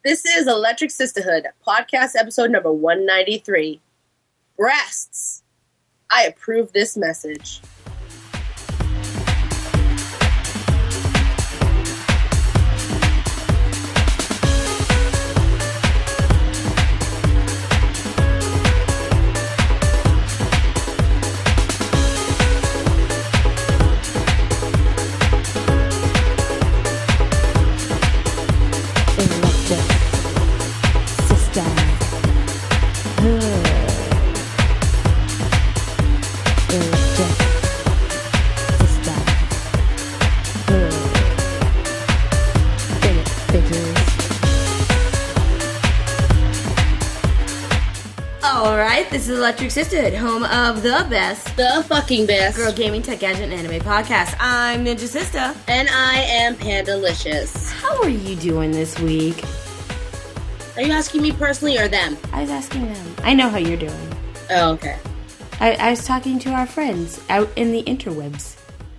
This is Electric Sisterhood, podcast episode number 193. Breasts. I approve this message. This is Electric Sisterhood, home of the best, the fucking best girl gaming, tech, gadget, and anime podcast. I'm Ninja Sister. And I am Pandalicious. How are you doing this week? Are you asking me personally or them? I was asking them. I know how you're doing. Oh, okay. I was talking to our friends out in the interwebs.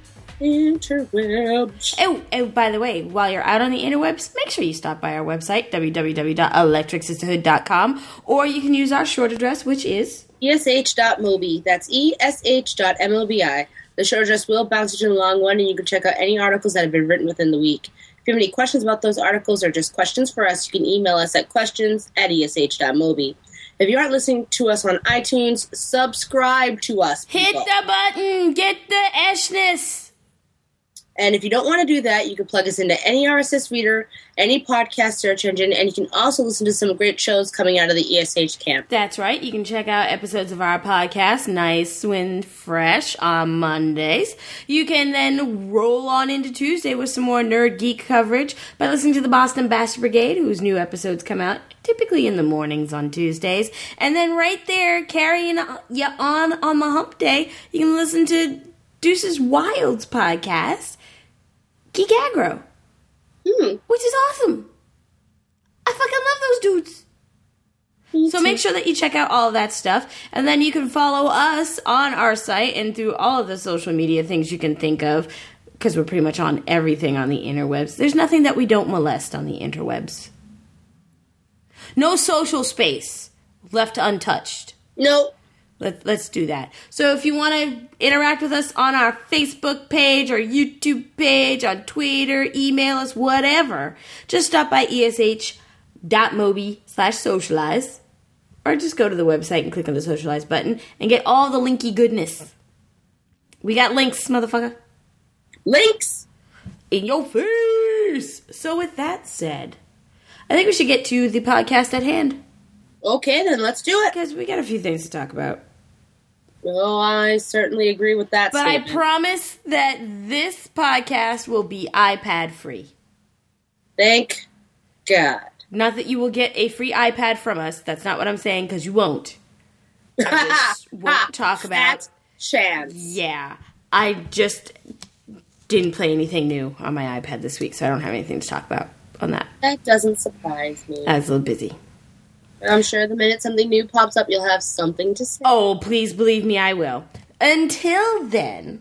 Interwebs. Oh, by the way, while you're out on the interwebs, make sure you stop by our website, www.electricsisterhood.com, or you can use our short address, which is esh.mobi. That's esh.mobi. The short address will bounce you to the long one, and you can check out any articles that have been written within the week. If you have any questions about those articles or just questions for us, you can email us at questions@esh.mobi. If you aren't listening to us on iTunes, subscribe to us, people. Hit the button! Get the eshness! And if you don't want to do that, you can plug us into any RSS reader, any podcast search engine, and you can also listen to some great shows coming out of the ESH camp. That's right. You can check out episodes of our podcast, Nice and Fresh, on Mondays. You can then roll on into Tuesday with some more nerd geek coverage by listening to the Boston Bastard Brigade, whose new episodes come out typically in the mornings on Tuesdays. And then right there, carrying you on the hump day, you can listen to Deuces Wild's podcast, Geek Aggro, which is awesome. I fucking love those dudes. So make sure that you check out all of that stuff, and then you can follow us on our site and through all of the social media things you can think of, because we're pretty much on everything on the interwebs. There's nothing that we don't molest on the interwebs. No social space left untouched. Nope. Let's do that. So if you want to interact with us on our Facebook page or YouTube page, on Twitter, email us, whatever, just stop by esh.mobi/socialize, or just go to the website and click on the socialize button and get all the linky goodness. We got links, motherfucker. Links! In your face! So with that said, I think we should get to the podcast at hand. Okay, then let's do it. Because we got a few things to talk about. Oh, I certainly agree with that statement. But I promise that this podcast will be iPad free. Thank God. Not that you will get a free iPad from us. That's not what I'm saying, because you won't. I just won't talk about... Fat chance. Yeah. I just didn't play anything new on my iPad this week, so I don't have anything to talk about on that. That doesn't surprise me. I was a little busy. I'm sure the minute something new pops up, you'll have something to say. Oh, please believe me, I will. Until then,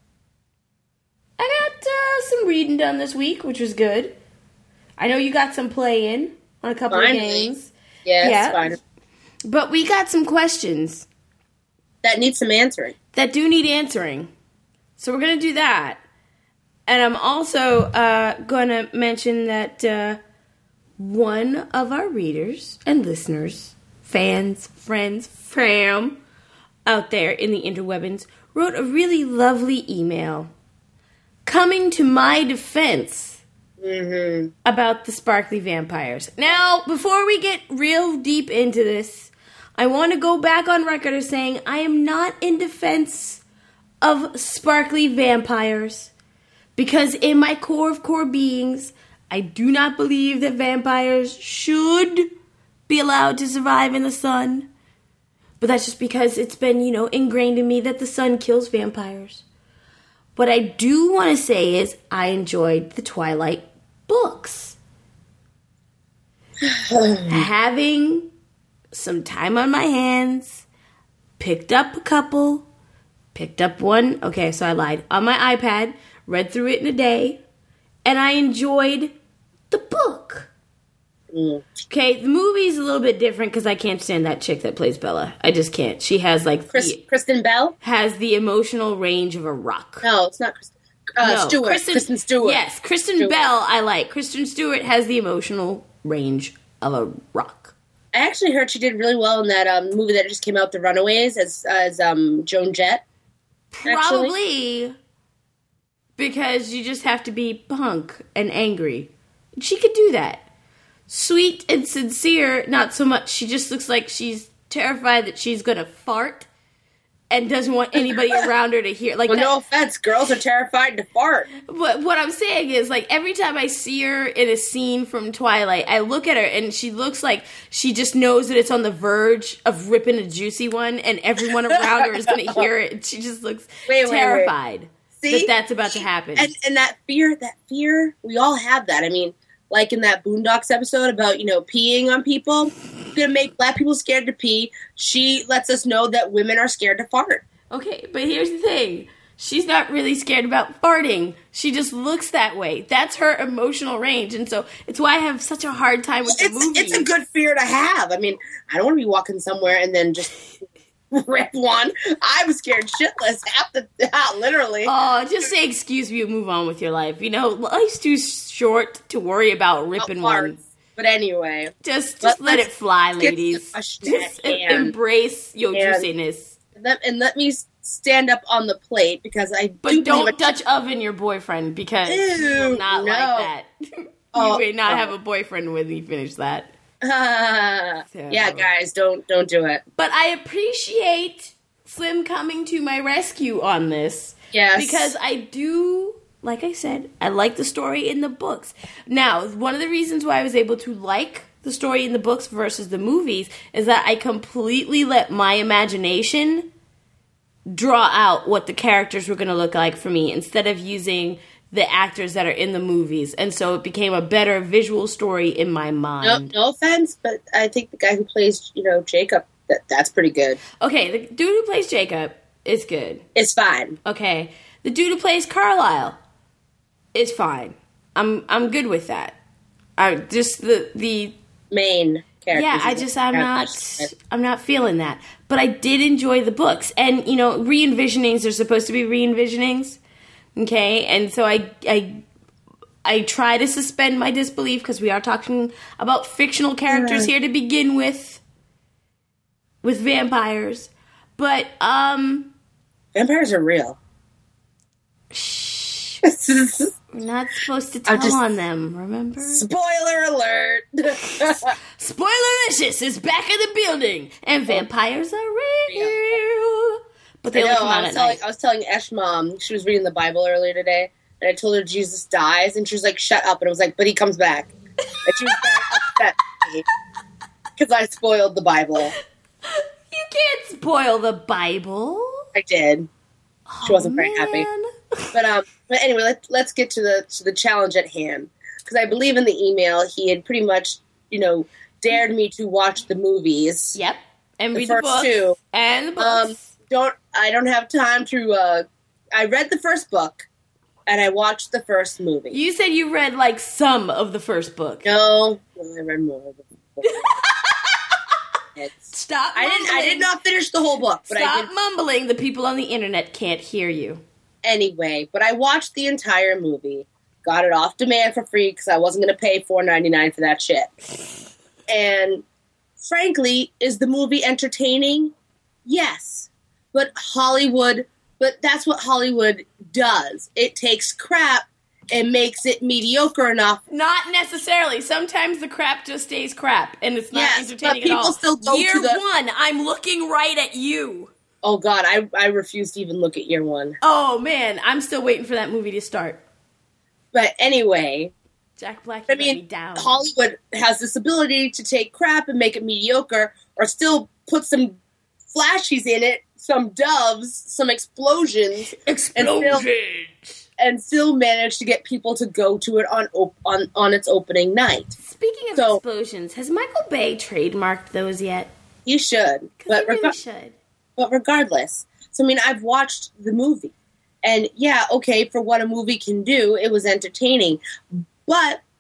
I got some reading done this week, which was good. I know you got some play-in on a couple of games. Yes, fine. But we got some questions. That need some answering. That do need answering. So we're going to do that. And I'm also going to mention that... one of our readers and listeners, fans, friends, fam, out there in the interwebins, wrote a really lovely email coming to my defense about the sparkly vampires. Now, before we get real deep into this, I want to go back on record as saying I am not in defense of sparkly vampires, because in my core of core beings, I do not believe that vampires should be allowed to survive in the sun. But that's just because it's been, ingrained in me that the sun kills vampires. What I do want to say is I enjoyed the Twilight books. Having some time on my hands, picked up a couple, picked up one, okay, so I lied, on my iPad, read through it in a day, and I enjoyed the book. Okay, the movie's a little bit different because I can't stand that chick that plays Bella. I just can't. She has like Kristen Bell has the emotional range of a rock. No, it's not Kristen. Stewart. Kristen Stewart. Yes, Kristen Bell. I like Kristen Stewart has the emotional range of a rock. I actually heard she did really well in that movie that just came out, The Runaways, as Joan Jett. Probably because you just have to be punk and angry. She could do that. Sweet and sincere, not so much. She just looks like she's terrified that she's going to fart and doesn't want anybody around her to hear. Like, no offense, girls are terrified to fart. But what I'm saying is, like, every time I see her in a scene from Twilight, I look at her and she looks like she just knows that it's on the verge of ripping a juicy one and everyone around her is going to hear it. And she just looks terrified that that's about to happen. And that fear, we all have that. I mean, like in that Boondocks episode about, peeing on people, going to make black people scared to pee. She lets us know that women are scared to fart. Okay, but here's the thing. She's not really scared about farting. She just looks that way. That's her emotional range. And so it's why I have such a hard time with the movie. It's a good fear to have. I mean, I don't want to be walking somewhere and then just rip one. I'm scared shitless literally. Oh, just say excuse me and move on with your life. Life's too short to worry about ripping one. But anyway. Just let it fly, ladies. Just embrace your juiciness. And let me stand up on the plate because But don't Dutch oven your boyfriend because he will not like that. You may not have a boyfriend when you finish that. Yeah, guys, don't do it. But I appreciate Slim coming to my rescue on this. Yes. Because I do, like I said, I like the story in the books. Now, one of the reasons why I was able to like the story in the books versus the movies is that I completely let my imagination draw out what the characters were going to look like for me instead of using the actors that are in the movies. And so it became a better visual story in my mind. No offense, but I think the guy who plays, Jacob, that's pretty good. Okay, the dude who plays Jacob is good. It's fine. Okay. The dude who plays Carlisle is fine. I'm good with that. Just the main characters. Yeah, I'm not feeling that. But I did enjoy the books. And, re-envisionings are supposed to be re-envisionings. Okay, and so I try to suspend my disbelief because we are talking about fictional characters here to begin with vampires. But vampires are real. Shh. We're not supposed to tell on them, remember? Spoiler alert! Spoilerlicious is back in the building, and vampires are real. But they only come out at night. I was telling Esh mom, she was reading the Bible earlier today, and I told her Jesus dies, and she was like, shut up. And I was like, but he comes back. And she was very upset with me because I spoiled the Bible. You can't spoil the Bible. I did. She wasn't very happy. But anyway, let's get to the challenge at hand. Because I believe in the email, he had pretty much, dared me to watch the movies. Yep. And read the books. Two. And the books. I don't have time to, I read the first book, and I watched the first movie. You said you read, like, some of the first book. No, I read more of the book. Stop mumbling. I did not finish the whole book. But Stop mumbling. The people on the internet can't hear you. Anyway, but I watched the entire movie. Got it off demand for free because I wasn't going to pay $4.99 for that shit. And frankly, is the movie entertaining? Yes. But that's what Hollywood does. It takes crap and makes it mediocre enough. Not necessarily. Sometimes the crap just stays crap, and it's not entertaining but people at all. Still go Year one, I'm looking right at you. Oh, God, I refuse to even look at year one. Oh, man, I'm still waiting for that movie to start. But anyway, Jack Black let me down. Hollywood has this ability to take crap and make it mediocre, or still put some flashies in it, some doves, some explosions, and still manage to get people to go to it on its opening night. Speaking of explosions, has Michael Bay trademarked those yet? He should, but he really should. But regardless, so I mean, I've watched the movie, and yeah, okay, for what a movie can do, it was entertaining. But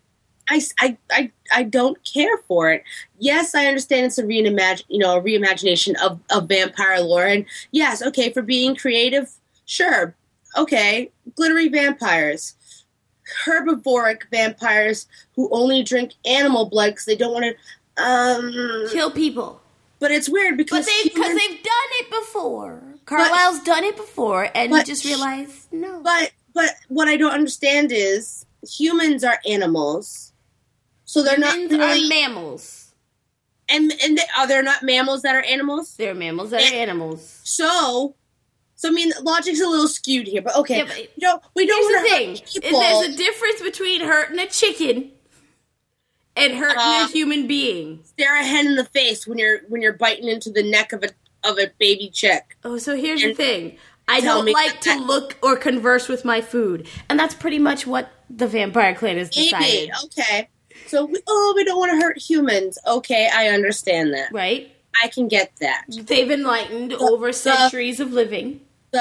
I don't care for it. Yes, I understand it's a reimagination of vampire lore, and yes, okay, for being creative, sure, okay, glittery vampires, herbivoric vampires who only drink animal blood because they don't want to kill people. But it's weird because they've done it before. Carlisle's done it before, and he just realized no. But what I don't understand is humans are animals, so they're humans not really are mammals. And are there not mammals that are animals? They're mammals that are animals. So I mean, logic's a little skewed here, but okay. Yeah, but we don't want to hurt people. There's a difference between hurting a chicken and hurting a human being. Stare a hen in the face when you're biting into the neck of a baby chick. Oh, so here's the thing. I don't like to look or converse with my food. And that's pretty much what the Vampire Clan has decided. Okay. So, we don't want to hurt humans. Okay, I understand that. Right? I can get that. They've enlightened over centuries of living.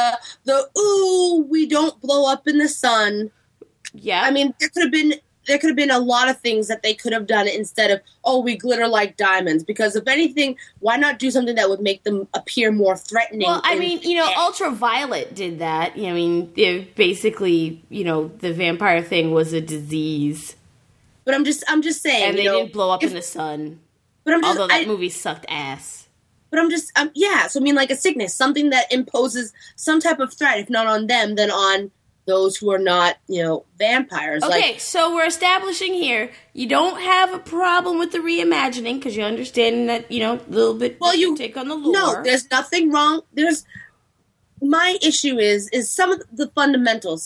We don't blow up in the sun. Yeah. I mean, there could have been a lot of things that they could have done instead of, we glitter like diamonds. Because if anything, why not do something that would make them appear more threatening? Well, I mean, Ultraviolet did that. I mean, basically, the vampire thing was a disease. But I'm just saying. And they didn't blow up in the sun. But although that movie sucked ass. But I'm just, so I mean, like a sickness, something that imposes some type of threat, if not on them, then on those who are not, vampires. Okay, so we're establishing here, you don't have a problem with the reimagining, because you understand that, a little bit take on the lore. No, there's nothing wrong. My issue is some of the fundamentals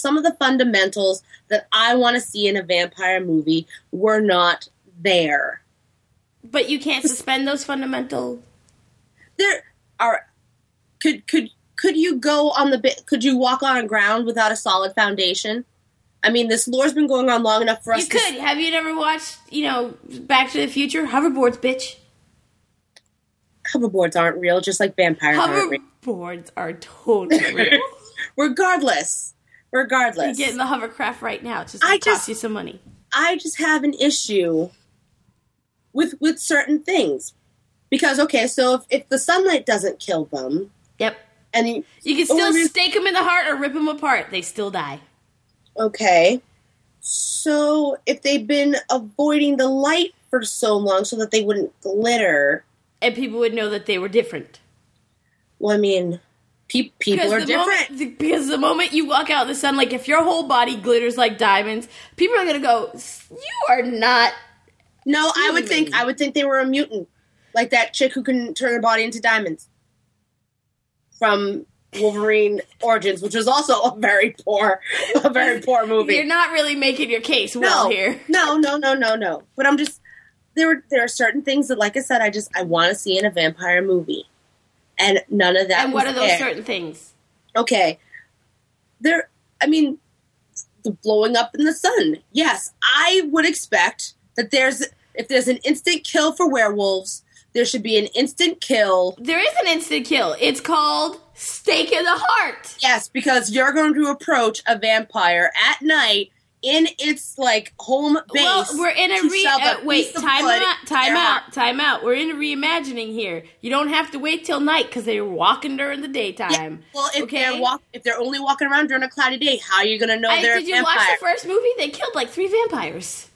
that I want to see in a vampire movie were not there. But you can't suspend those fundamentals. There are. Could you go on could you walk on ground without a solid foundation? I mean, this lore's been going on long enough for us. You could. Have you never watched, Back to the Future? Hoverboards, bitch. Hoverboards aren't real, just like vampires aren't real. Hoverboards are totally real. Regardless. You get in the hovercraft right now. It's just going to cost you some money. I just have an issue with certain things. Because, okay, so if the sunlight doesn't kill them... Yep. And you can still stake them in the heart or rip them apart. They still die. Okay. So if they've been avoiding the light for so long so that they wouldn't glitter... And people would know that they were different. Well, I mean, people are different. Because the moment you walk out in the sun, like if your whole body glitters like diamonds, people are going to go, you are not... No, human. I would think they were a mutant. Like that chick who can turn her body into diamonds. From Wolverine Origins, which was also a very poor movie. You're not really making your case here. No. But I'm just, there are certain things that, like I said, I want to see in a vampire movie. And none of that And what are those certain things? Okay. The blowing up in the sun. Yes, I would expect that if there's an instant kill for werewolves, there should be an instant kill. There is an instant kill. It's called Stake in the Heart. Yes, because you're going to approach a vampire at night in its home base. Well, we're in time out. We're in a reimagining here. You don't have to wait till night because they're walking during the daytime. Yeah, well, if they're only walking around during a cloudy day, how are you going to know they're a vampire? Did you watch the first movie? They killed 3 vampires.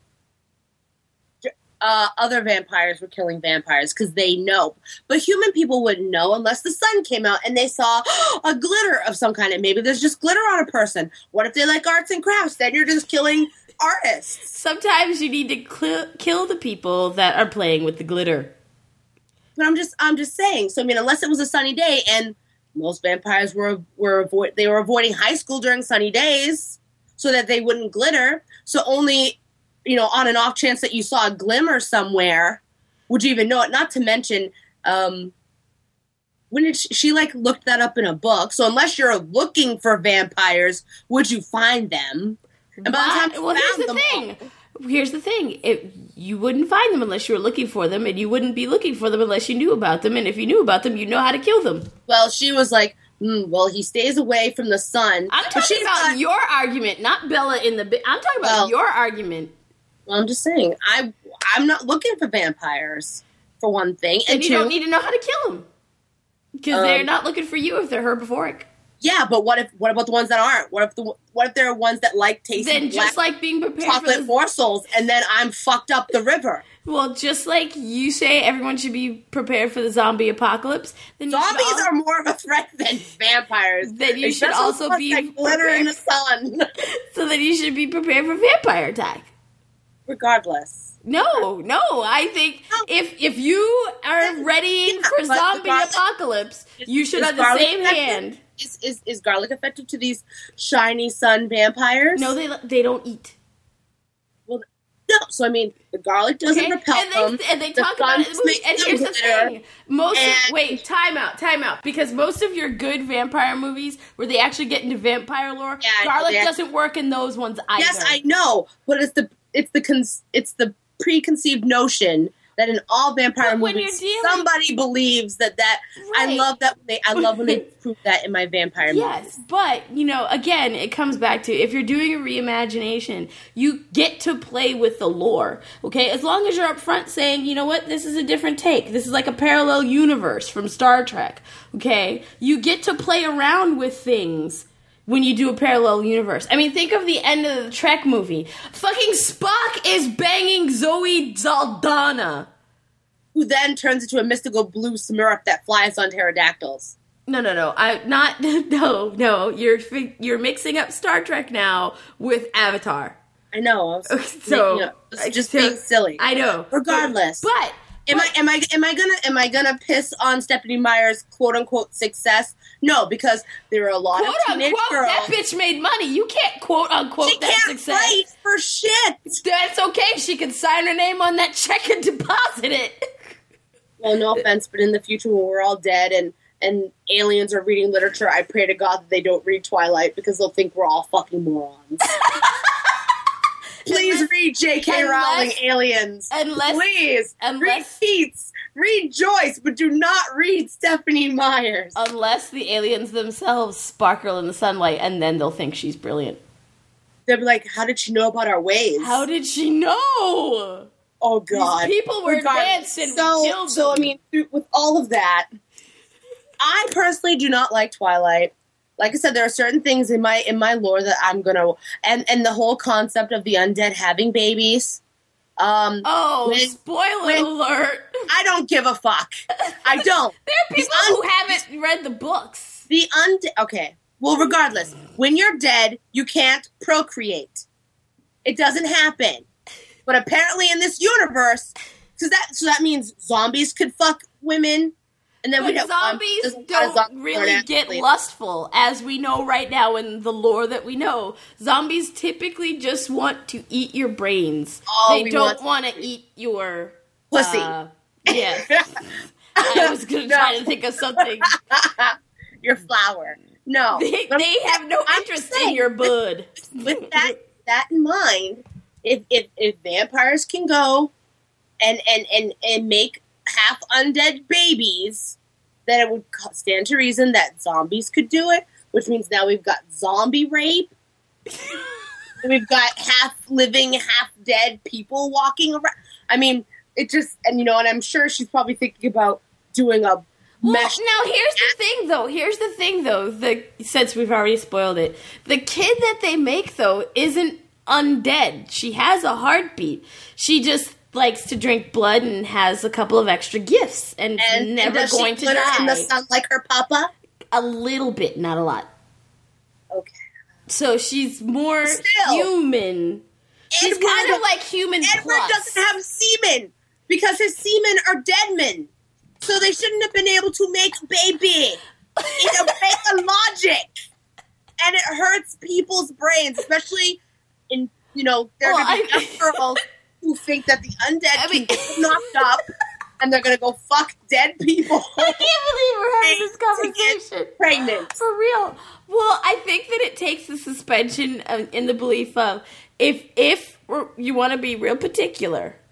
Other vampires were killing vampires because they know. But human people wouldn't know unless the sun came out and they saw a glitter of some kind. And maybe there's just glitter on a person. What if they like arts and crafts? Then you're just killing artists. Sometimes you need to kill the people that are playing with the glitter. But I'm just saying. So, I mean, unless it was a sunny day, and most vampires were avoiding high school during sunny days so that they wouldn't glitter. So only... on an off chance that you saw a glimmer somewhere, would you even know it? Not to mention, when did she looked that up in a book? So unless you're looking for vampires, would you find them? And by the time Here's the thing. You wouldn't find them unless you were looking for them, and you wouldn't be looking for them unless you knew about them. And if you knew about them, you'd know how to kill them. Well, she was like, well, he stays away from the sun. I'm talking about your argument, not Bella in the... I'm talking about your argument. Well, I'm just saying, I'm not looking for vampires, for one thing. And And you two, don't need to know how to kill them. Because they're not looking for you if they're herbivoric. yeah, but what about the ones that aren't? What if there are ones that like tasting Then just like being prepared chocolate for morsels, and then I'm fucked up the river? Well, just like you say everyone should be prepared for the zombie apocalypse, then Zombies are more of a threat than vampires. Then you should Especially also ones be that glitter in the sun. So then you should be prepared for vampire attack. Regardless. No, I think if you are ready for but zombie garlic- apocalypse, you should have the garlic same effective? hand. Is garlic effective to these shiny sun vampires? No, they don't eat. Well, no. So I mean, the garlic doesn't repel them. And they The talk about sun it in the movie. And makes here's them the glitter. thing. Time out. Because most of your good vampire movies where they actually get into vampire lore, garlic doesn't work in those ones either. Yes, I know, but it's the preconceived notion that in all vampire But when movies, you're dealing- somebody believes that. I Right. love when they prove that in my vampire Yes, movies. but, again, it comes back to if you're doing a reimagination, you get to play with the lore, okay? As long as you're up front saying, you know what, this is a different take. This is like a parallel universe from Star Trek, okay? You get to play around with things when you do a parallel universe. I mean, think of the end of the Trek movie. Fucking Spock is banging Zoe Saldana. Who then turns into a mystical blue smurf that flies on pterodactyls. No. No. You're mixing up Star Trek now with Avatar. I know. So it's just being silly. I know. Regardless, But am I gonna piss on Stephanie Meyer's quote unquote success? No, because there are a lot quote of teenage unquote, girls. that bitch made money. You can't quote unquote She that can't success. write for shit. That's okay. She can sign her name on that check and deposit it. Well, no offense, but in the future when we're all dead and aliens are reading literature, I pray to God that they don't read Twilight because they'll think we're all fucking morons. Please read J.K. Rowling Aliens. Please. Read Keats. Read Joyce, but do not read Stephanie Meyers. Unless the aliens themselves sparkle in the sunlight, and then they'll think she's brilliant. They'll be like, how did she know about our ways? How did she know? Oh, God. These people were advanced and we killed them. So, I mean, with all of that, I personally do not like Twilight. Like I said, there are certain things in my lore that I'm gonna and the whole concept of the undead having babies. Spoiler alert! I don't give a fuck. I don't. There are people who haven't read the books. The undead. Okay. Well, regardless, when you're dead, you can't procreate. It doesn't happen. But apparently, in this universe, so that means zombies could fuck women. And then but zombies don't really get lustful, as we know right now in the lore that we know. Zombies typically just want to eat your brains. They don't want to eat your pussy. Yes. I was going to try to think of something. Your flower. No. They have no interest in your bud. With that in mind, if vampires can go and make half undead babies, then it would stand to reason that zombies could do it, which means now we've got zombie rape. We've got half living, half dead people walking around. I mean, it just, and I'm sure she's probably thinking about doing a mesh. Now here's the thing though, since we've already spoiled it, the kid that they make though isn't undead. She has a heartbeat. She just likes to drink blood and has a couple of extra gifts and never going to die. In the sun like her papa? A little bit, not a lot. Okay. So she's more human. She's kind of like human Edward plus. doesn't have semen because his semen are dead men. So they shouldn't have been able to make baby. It breaks the logic. And it hurts people's brains, especially in, there are going to be young girls who think that the undead can get knocked up and they're going to go fuck dead people. I can't believe we're having this conversation. Pregnant. For real. Well, I think that it takes the suspension in the belief of if you want to be real particular,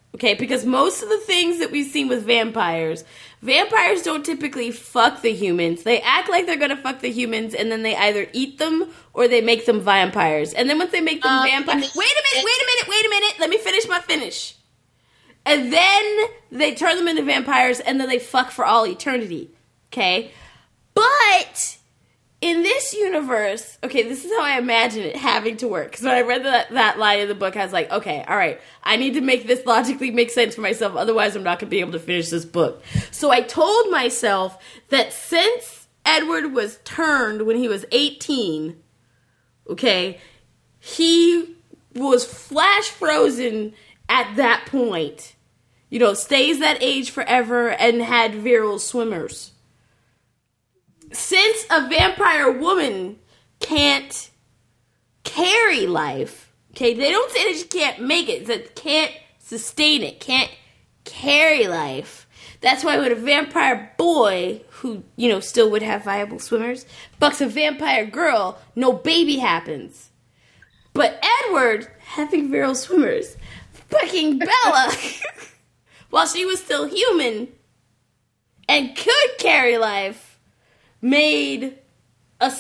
Okay, because most of the things that we've seen with vampires don't typically fuck the humans. They act like they're going to fuck the humans, and then they either eat them or they make them vampires. And then once they make them vampires... Wait a minute. Let me finish my finish. And then they turn them into vampires, and then they fuck for all eternity. Okay? But... in this universe, okay, this is how I imagine it having to work. Because when I read that line in the book, I was like, okay, all right, I need to make this logically make sense for myself. Otherwise, I'm not going to be able to finish this book. So I told myself that since Edward was turned when he was 18, okay, he was flash frozen at that point. You know, stays that age forever and had virile swimmers. Since a vampire woman can't carry life, okay, they don't say that she can't make it, that can't sustain it, can't carry life. That's why when a vampire boy, who, you know, still would have viable swimmers, bucks a vampire girl, no baby happens. But Edward, having virile swimmers, fucking Bella, while she was still human and could carry life, made a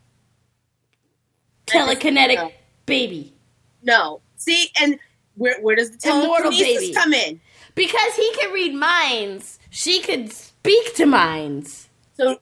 telekinetic baby. No. See, and where does the telekinesis come in? Because he can read minds. She could speak to minds. So,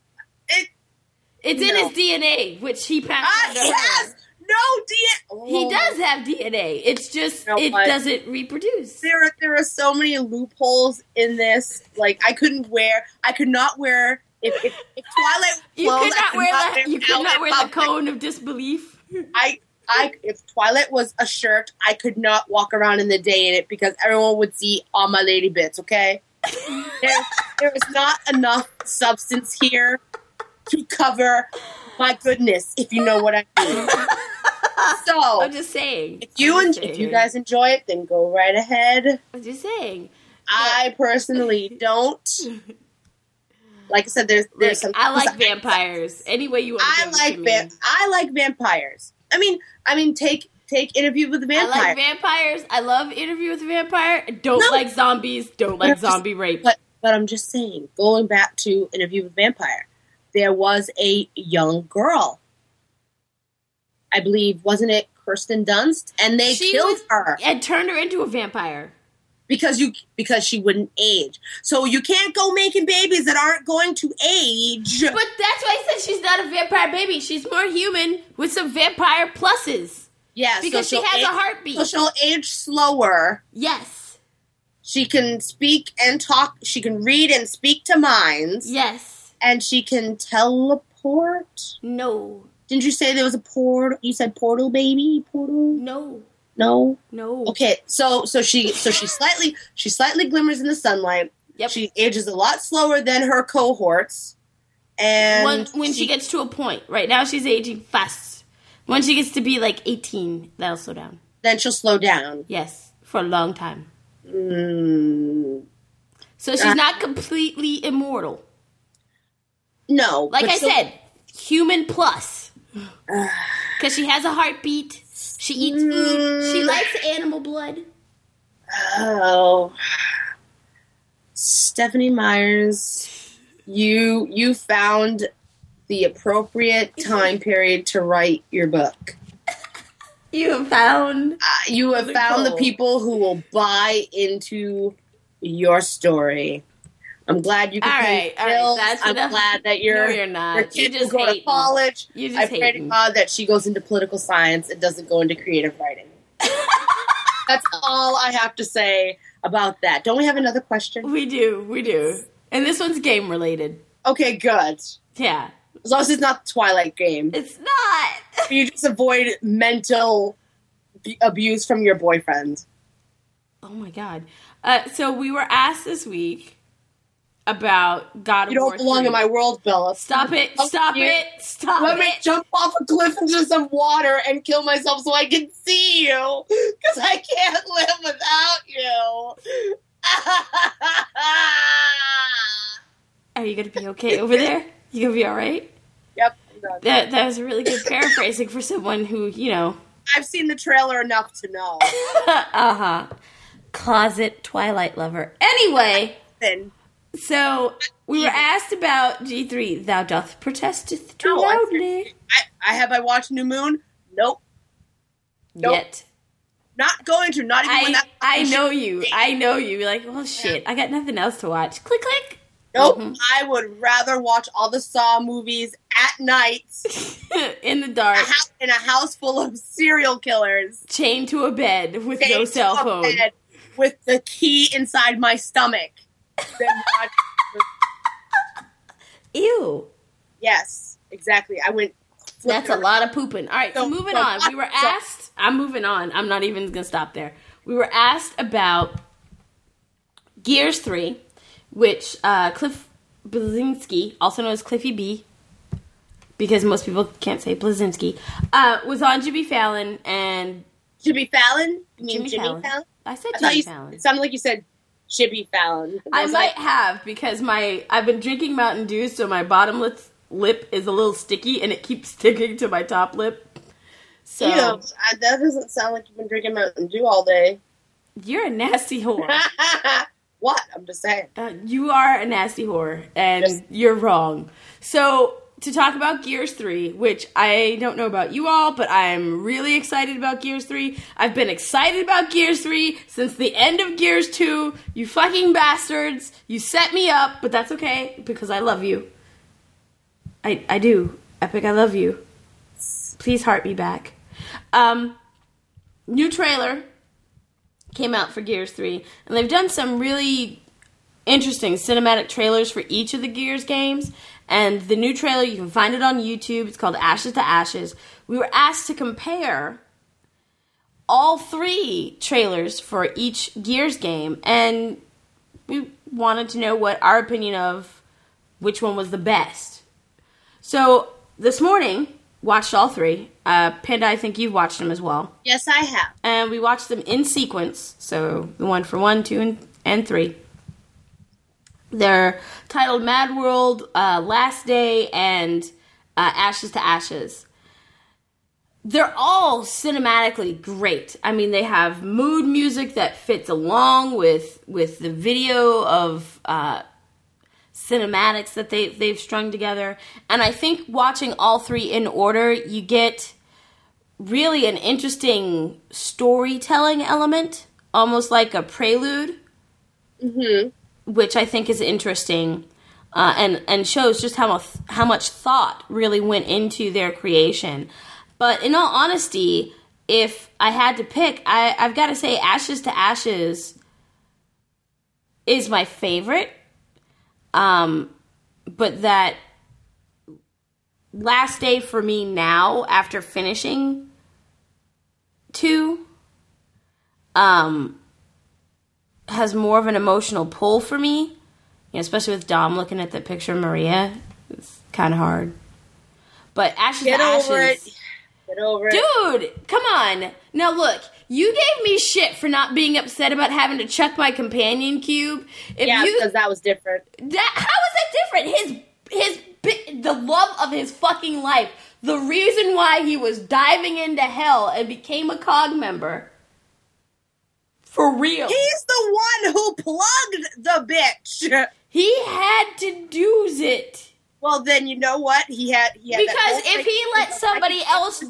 it's in his DNA, which he passed on to her. No DNA. Oh. He does have DNA. It's just, it doesn't reproduce. There are so many loopholes in this. Like, I could not wear... If Twilight you could not wear the cone of disbelief. If Twilight was a shirt, I could not walk around in the day in it because everyone would see all my lady bits. Okay, there is not enough substance here to cover my goodness, if you know what I mean. So I'm just saying. If you guys enjoy it, then go right ahead. I'm just saying. I personally don't. Like I said, there's some. I like vampires. Any way you want to I like vampires. I mean, take Interview with the Vampire. I like vampires. I love Interview with the Vampire. Don't like zombies. Don't like zombie rape. But I'm just saying, going back to Interview with the Vampire, there was a young girl. I believe, wasn't it Kirsten Dunst? And they killed her and turned her into a vampire. Because she wouldn't age. So you can't go making babies that aren't going to age. But that's why I said she's not a vampire baby. She's more human with some vampire pluses. Yes. Because she has a heartbeat. So she'll age slower. Yes. She can speak and talk. She can read and speak to minds. Yes. And she can teleport? No. Didn't you say there was a portal? You said portal baby? Portal? No. No. Okay, so she slightly glimmers in the sunlight. Yep. She ages a lot slower than her cohorts, and when she gets to a point. Right now, she's aging fast. When she gets to be like 18, that'll slow down. Then she'll slow down. Yes, for a long time. So she's not completely immortal. No, like I said, human plus, because she has a heartbeat. She eats food. She likes animal blood. Oh. Stephanie Myers, you found the appropriate time period to write your book. You have found the people who will buy into your story. I'm glad you can pay bills. I'm glad that you're not. Your kid will go to college. I pray to God that she goes into political science and doesn't go into creative writing. That's all I have to say about that. Don't we have another question? We do. And this one's game related. Okay, good. Yeah. As long as it's not the Twilight game. It's not. You just avoid mental abuse from your boyfriend. Oh my God. So we were asked this week about God of War 3. You don't belong in my world, Bella. Stop it. Let me jump off a cliff into some water and kill myself so I can see you. Because I can't live without you. Are you going to be okay over there? You going to be all right? Yep. That was a really good paraphrasing for someone who, I've seen the trailer enough to know. Uh-huh. closet Twilight lover. Anyway, Then so we were asked about G3. Thou doth protest too loudly. I watched New Moon? Nope. Yet. Not going to. Not even when that. I know you. I know you. You're like, well, shit. I got nothing else to watch. Click, click. Nope. I would rather watch all the Saw movies at night in the dark, in a house full of serial killers, chained to a bed with no cell phone, with the key inside my stomach. Ew. Yes, exactly. I went. That's a lot of pooping. All right, so moving on. We were asked. I'm moving on. I'm not even gonna stop there. We were asked about Gears 3. Which Cliff Bleszinski, also known as Cliffy B, because most people can't say Bleszinski, was on Jimmy Fallon and... Jimmy Fallon? You mean Jimmy Fallon? I said Jimmy Fallon. It sounded like you said Jimmy Fallon. I might have, because I've been drinking Mountain Dew, so my bottom lip is a little sticky, and it keeps sticking to my top lip. So that doesn't sound like you've been drinking Mountain Dew all day. You're a nasty whore. What? I'm just saying. You are a nasty whore, and you're wrong. So, to talk about Gears 3, which I don't know about you all, but I'm really excited about Gears 3. I've been excited about Gears 3 since the end of Gears 2. You fucking bastards. You set me up, but that's okay, because I love you. I do. Epic, I love you. Please heart me back. New trailer came out for Gears 3, and they've done some really interesting cinematic trailers for each of the Gears games, and the new trailer, you can find it on YouTube, it's called Ashes to Ashes. We were asked to compare all 3 trailers for each Gears game, and we wanted to know what our opinion of which one was the best. So, this morning, watched all 3. Panda, I think you've watched them as well. Yes, I have. And we watched them in sequence, so the one for 1, 2, and 3. They're titled Mad World, Last Day, and Ashes to Ashes. They're all cinematically great. I mean, they have mood music that fits along with the video of cinematics that they've strung together. And I think watching all 3 in order, you get really an interesting storytelling element, almost like a prelude, which I think is interesting, and shows just how much thought really went into their creation. But in all honesty, if I had to pick, I've got to say Ashes to Ashes is my favorite. But that Last Day for me now, after finishing 2, has more of an emotional pull for me. You know, especially with Dom looking at the picture of Maria. It's kind of hard. But Ashes to Ashes... Get over it. Dude, come on. Now look, you gave me shit for not being upset about having to check my companion cube. Because that was different. How is that different? The love of his fucking life. The reason why he was diving into hell and became a COG member. For real. He's the one who plugged the bitch. He had to do it. Well, then you know what? He had because if he let somebody else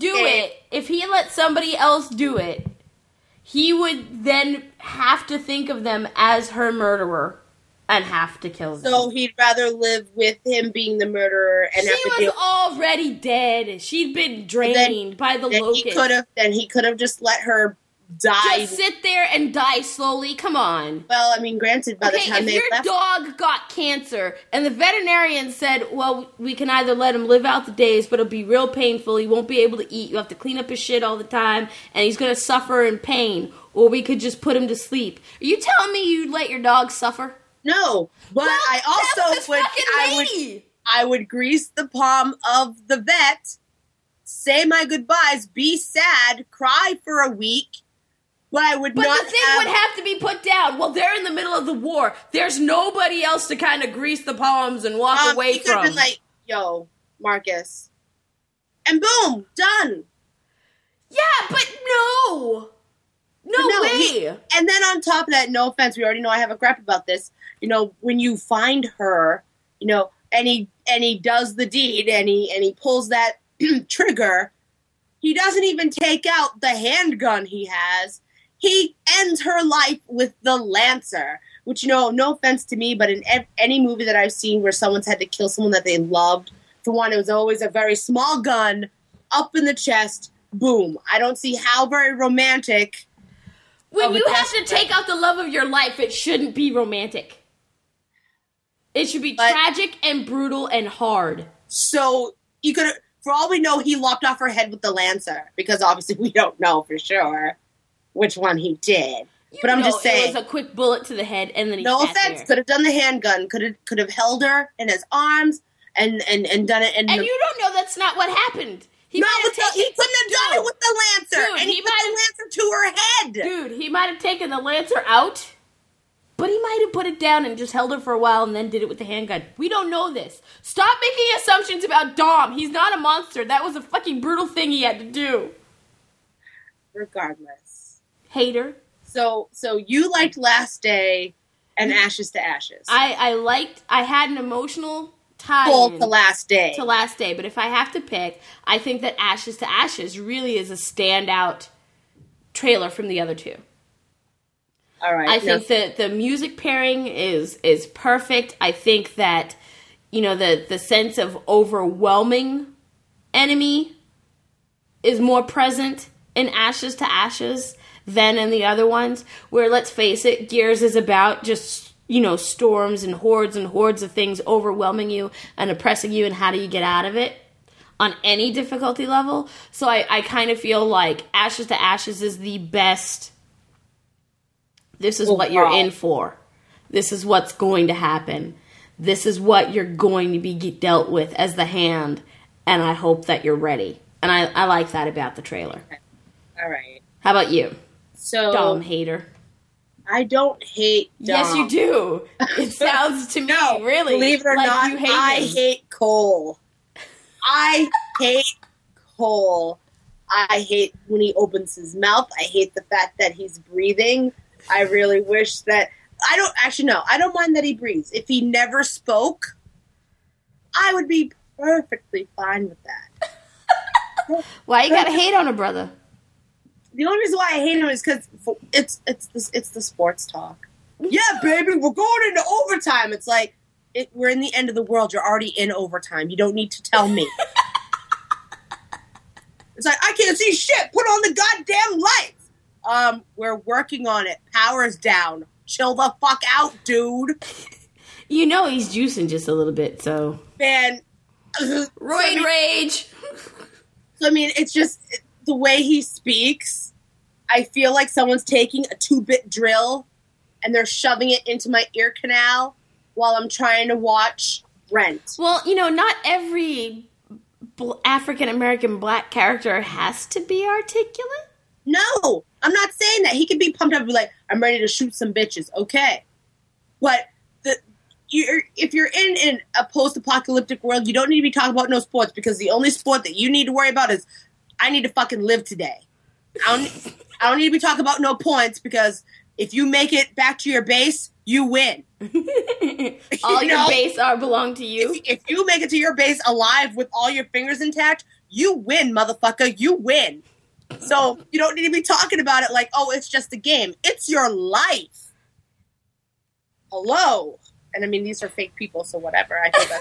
do it, he would then have to think of them as her murderer and have to kill them. So he'd rather live with him being the murderer and have to She was already dead. She'd been drained by the locust. He could have just let her die. Just sit there and die slowly. Come on. Well, I mean, granted, by the time they left, if your dog got cancer and the veterinarian said, well, we can either let him live out the days, but it'll be real painful. He won't be able to eat. You have to clean up his shit all the time, and he's going to suffer in pain. Or we could just put him to sleep. Are you telling me you'd let your dog suffer? No, but well, I also I would grease the palm of the vet, say my goodbyes, be sad, cry for a week. But the thing would have to be put down. Well, they're in the middle of the war. There's nobody else to kind of grease the palms and walk away from. He could have been like, yo, Marcus. And boom, done. Yeah, but no. No way! And then on top of that, no offense, we already know I have a gripe about this. When you find her, and he does the deed, and he pulls that trigger, he doesn't even take out the handgun he has. He ends her life with the Lancer, which, no offense to me, but in any movie that I've seen where someone's had to kill someone that they loved, for one, it was always a very small gun, up in the chest, boom. I don't see how very romantic. When you have to take out the love of your life, it shouldn't be romantic. It should be tragic and brutal and hard. So, you could, for all we know, he lopped off her head with the Lancer, because obviously we don't know for sure which one he did. But I'm just saying. It was a quick bullet to the head, and then he no sat offense, there. could have done the handgun, could have held her in his arms, and done it. And you don't know that's not what happened. He couldn't have done it with the Lancer, dude, and he put the Lancer to her head. Dude, he might have taken the Lancer out, but he might have put it down and just held her for a while and then did it with the handgun. We don't know this. Stop making assumptions about Dom. He's not a monster. That was a fucking brutal thing he had to do. Regardless. Hater. So you liked Last Day and Ashes to Ashes. I had an emotional tie to Last Day. To Last Day, but if I have to pick, I think that Ashes to Ashes really is a standout trailer from the other two. All right. I think that the music pairing is perfect. I think that, the sense of overwhelming enemy is more present in Ashes to Ashes than in the other ones, where, let's face it, Gears is about just, storms and hordes of things overwhelming you and oppressing you, and how do you get out of it on any difficulty level. So I kind of feel like Ashes to Ashes is the best. This is what you're in for. This is what's going to happen. This is what you're going to be dealt with as the hand, and I hope that you're ready. And I like that about the trailer. All right. How about you? So, Dom hater. I don't hate Dom. Yes, you do. It sounds to me, really. Believe it or not, I hate Cole. I hate Cole. I hate when he opens his mouth. I hate the fact that he's breathing. I really wish that... I don't mind that he breathes. If he never spoke, I would be perfectly fine with that. Why you gotta hate on a brother? The only reason why I hate him is because it's the sports talk. Yeah, baby, we're going into overtime. It's like, we're in the end of the world. You're already in overtime. You don't need to tell me. It's like, I can't see shit. Put on the goddamn lights. We're working on it. Power's down. Chill the fuck out, dude. He's juicing just a little bit, so. Man. Roid rage. So, it's just the way he speaks. I feel like someone's taking a 2-bit drill and they're shoving it into my ear canal while I'm trying to watch Rent. Well, not every African-American black character has to be articulate. No, I'm not saying that. He can be pumped up and be like, I'm ready to shoot some bitches. Okay. But if you're in a post-apocalyptic world, you don't need to be talking about no sports, because the only sport that you need to worry about is, I need to fucking live today. I don't need to be talking about no points, because if you make it back to your base, you win. All your base belong to you. If you make it to your base alive with all your fingers intact, you win, motherfucker. You win. So you don't need to be talking about it like, oh, it's just a game. It's your life. Hello. And these are fake people, so whatever. I think that's...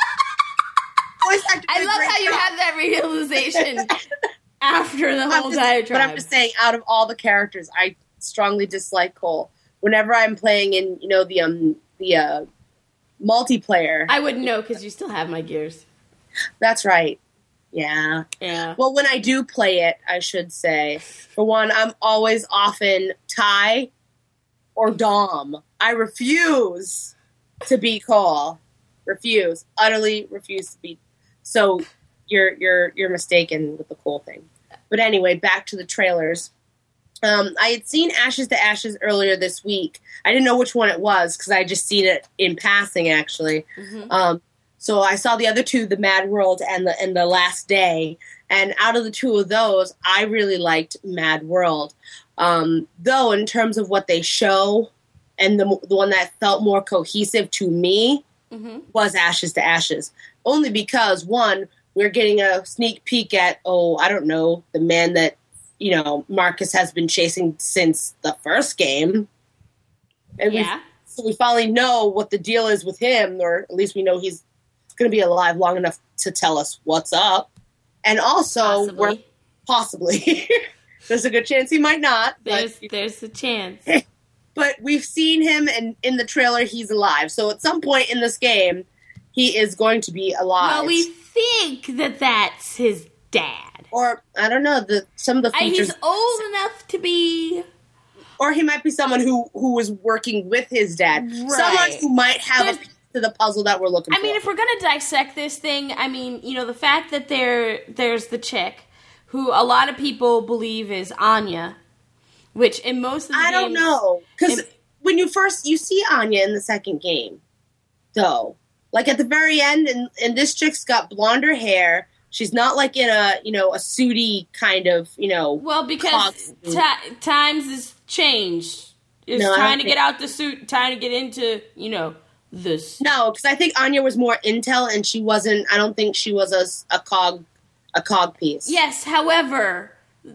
I love how you have that realization after the whole diatribe. But I'm just saying, out of all the characters, I strongly dislike Cole. Whenever I'm playing in, the multiplayer. I wouldn't know, because you still have my Gears. That's right. Yeah. Well, when I do play it, I should say, for one, I'm always often Ty or Dom. I refuse to be Cole. Refuse. Utterly refuse to be. So you're mistaken with the Cole thing. But anyway, back to the trailers. I had seen Ashes to Ashes earlier this week. I didn't know which one it was, because I had just seen it in passing, actually. Mm-hmm. So I saw the other two, The Mad World and the Last Day. And out of the two of those, I really liked Mad World. Though, in terms of what they show, and the one that felt more cohesive to me was Ashes to Ashes. Only because, one, we're getting a sneak peek at, I don't know, the man that, Marcus has been chasing since the first game. And we finally know what the deal is with him, or at least we know he's going to be alive long enough to tell us what's up. And also, possibly. There's a good chance he might not. There's a chance. But we've seen him, and in the trailer, he's alive. So at some point in this game, he is going to be alive. Well, we think that that's his dad. Or, I don't know, some of the features... He's old enough to be... Or he might be someone who was working with his dad. Right. Someone who might have a piece to the puzzle that we're looking for. I mean, if we're going to dissect this thing, the fact that there's the chick who a lot of people believe is Anya, which in most of the games... I don't know. Because when you see Anya in the second game, though, like at the very end, and this chick's got blonder hair... She's not like in a sooty kind of, Well, because times has changed. It's trying to get out the suit, trying to get into, this. No, because I think Anya was more intel, and she wasn't. I don't think she was a cog piece. Yes, however,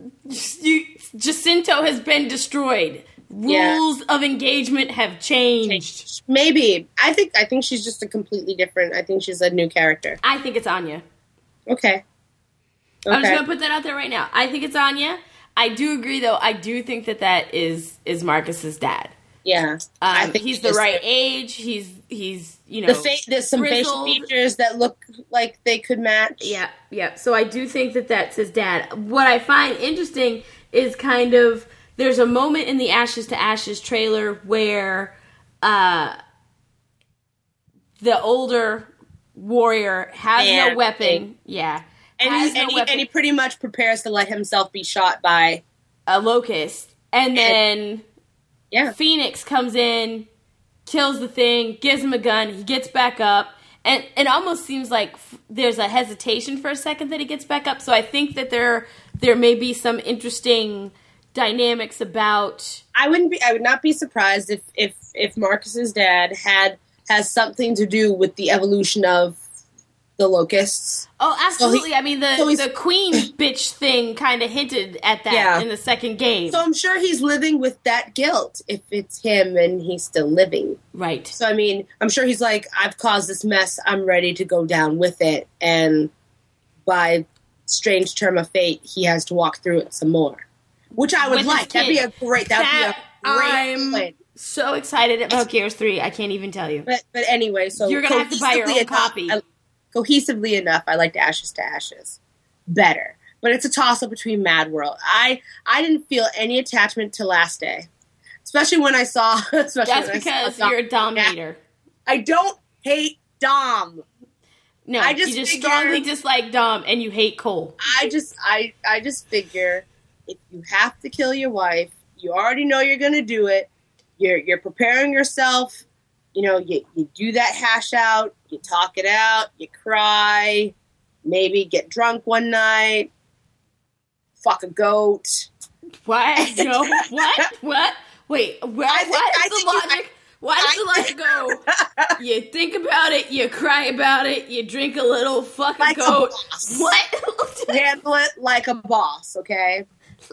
Jacinto has been destroyed. Rules of engagement have changed. Maybe. I think she's just a completely different. I think she's a new character. I think it's Anya. Okay. I'm just going to put that out there right now. I think it's Anya. I do agree, though. I do think that is Marcus's dad. Yeah. I think he's the right age. He's there's some facial features that look like they could match. Yeah. So I do think that that's his dad. What I find interesting is kind of, there's a moment in the Ashes to Ashes trailer where the older warrior has no weapon. Yeah. And he pretty much prepares to let himself be shot by a locust. And then Phoenix comes in, kills the thing, gives him a gun, he gets back up. And it almost seems like there's a hesitation for a second that he gets back up. So I think that there may be some interesting dynamics about... I would not be surprised if Marcus's dad has something to do with the evolution of the locusts. Oh, absolutely. The queen bitch thing kind of hinted at that in the second game. So I'm sure he's living with that guilt if it's him and he's still living. Right. So, I'm sure he's like, I've caused this mess. I'm ready to go down with it. And by strange term of fate, he has to walk through it some more. Which I would like. That'd be a great I'm so excited about Gears 3. I can't even tell you. But anyway, so you're going to have to buy your own copy. Cohesively enough, I liked Ashes to Ashes better. But it's a toss-up between Mad World. I didn't feel any attachment to Last Day. Especially when I saw... That's because you're a Dom hater. I don't hate Dom. No, you just strongly dislike Dom and you hate Cole. I just figure if you have to kill your wife, you already know you're going to do it. You're preparing yourself. You do that hash out, you talk it out, you cry, maybe get drunk one night, fuck a goat. What? No, what? Wait, what is the logic? Why does the logic go? You think about it, you cry about it, you drink a little, fuck a goat. What? Handle it like a boss, okay?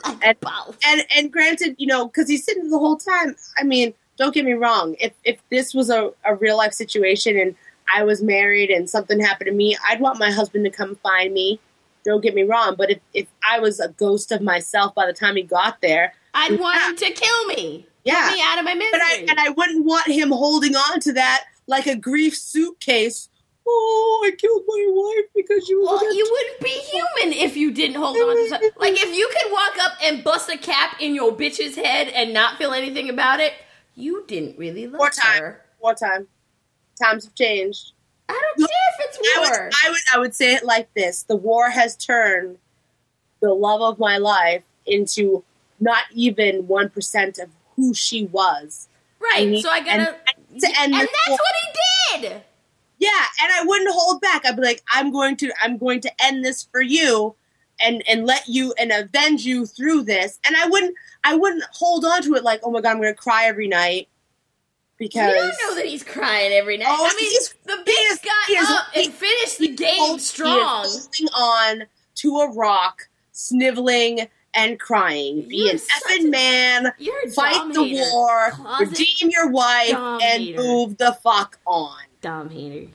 And granted, because he's sitting the whole time, don't get me wrong. If this was a real life situation and I was married and something happened to me, I'd want my husband to come find me. Don't get me wrong. But if I was a ghost of myself by the time he got there, I'd want him to kill me. Yeah. Get me out of my misery. And I wouldn't want him holding on to that like a grief suitcase. Oh, I killed my wife because you. Well, you wouldn't be human if you didn't hold on to something. Like if you could walk up and bust a cap in your bitch's head and not feel anything about it. You didn't really love her. Wartime. Times have changed. I don't care if it's war. I would say it like this. The war has turned the love of my life into not even 1% of who she was. Right. So I gotta... And that's what he did! Yeah, and I wouldn't hold back. I'd be like, I'm going to end this for you, and let you and avenge you through this. And I wouldn't hold on to it like, oh my God, I'm going to cry every night. Because you don't know that he's crying every night. Oh, I mean, the beast got up and finished the game strong. He is holding on to a rock, sniveling and crying. Be an effing man. Fight the war. Redeem your wife and move the fuck on. Dumb hater.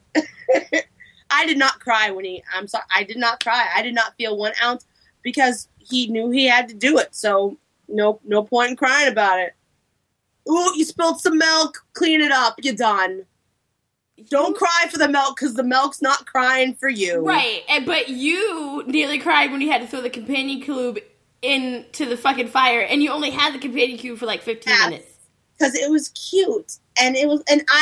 I did not cry I'm sorry. I did not cry. I did not feel 1 ounce because he knew he had to do it. So no point in crying about it. Ooh, you spilled some milk. Clean it up. You're done. Don't cry for the milk because the milk's not crying for you. Right, but you nearly cried when you had to throw the companion cube into the fucking fire, and you only had the companion cube for like 15 minutes. Because it was cute, and it was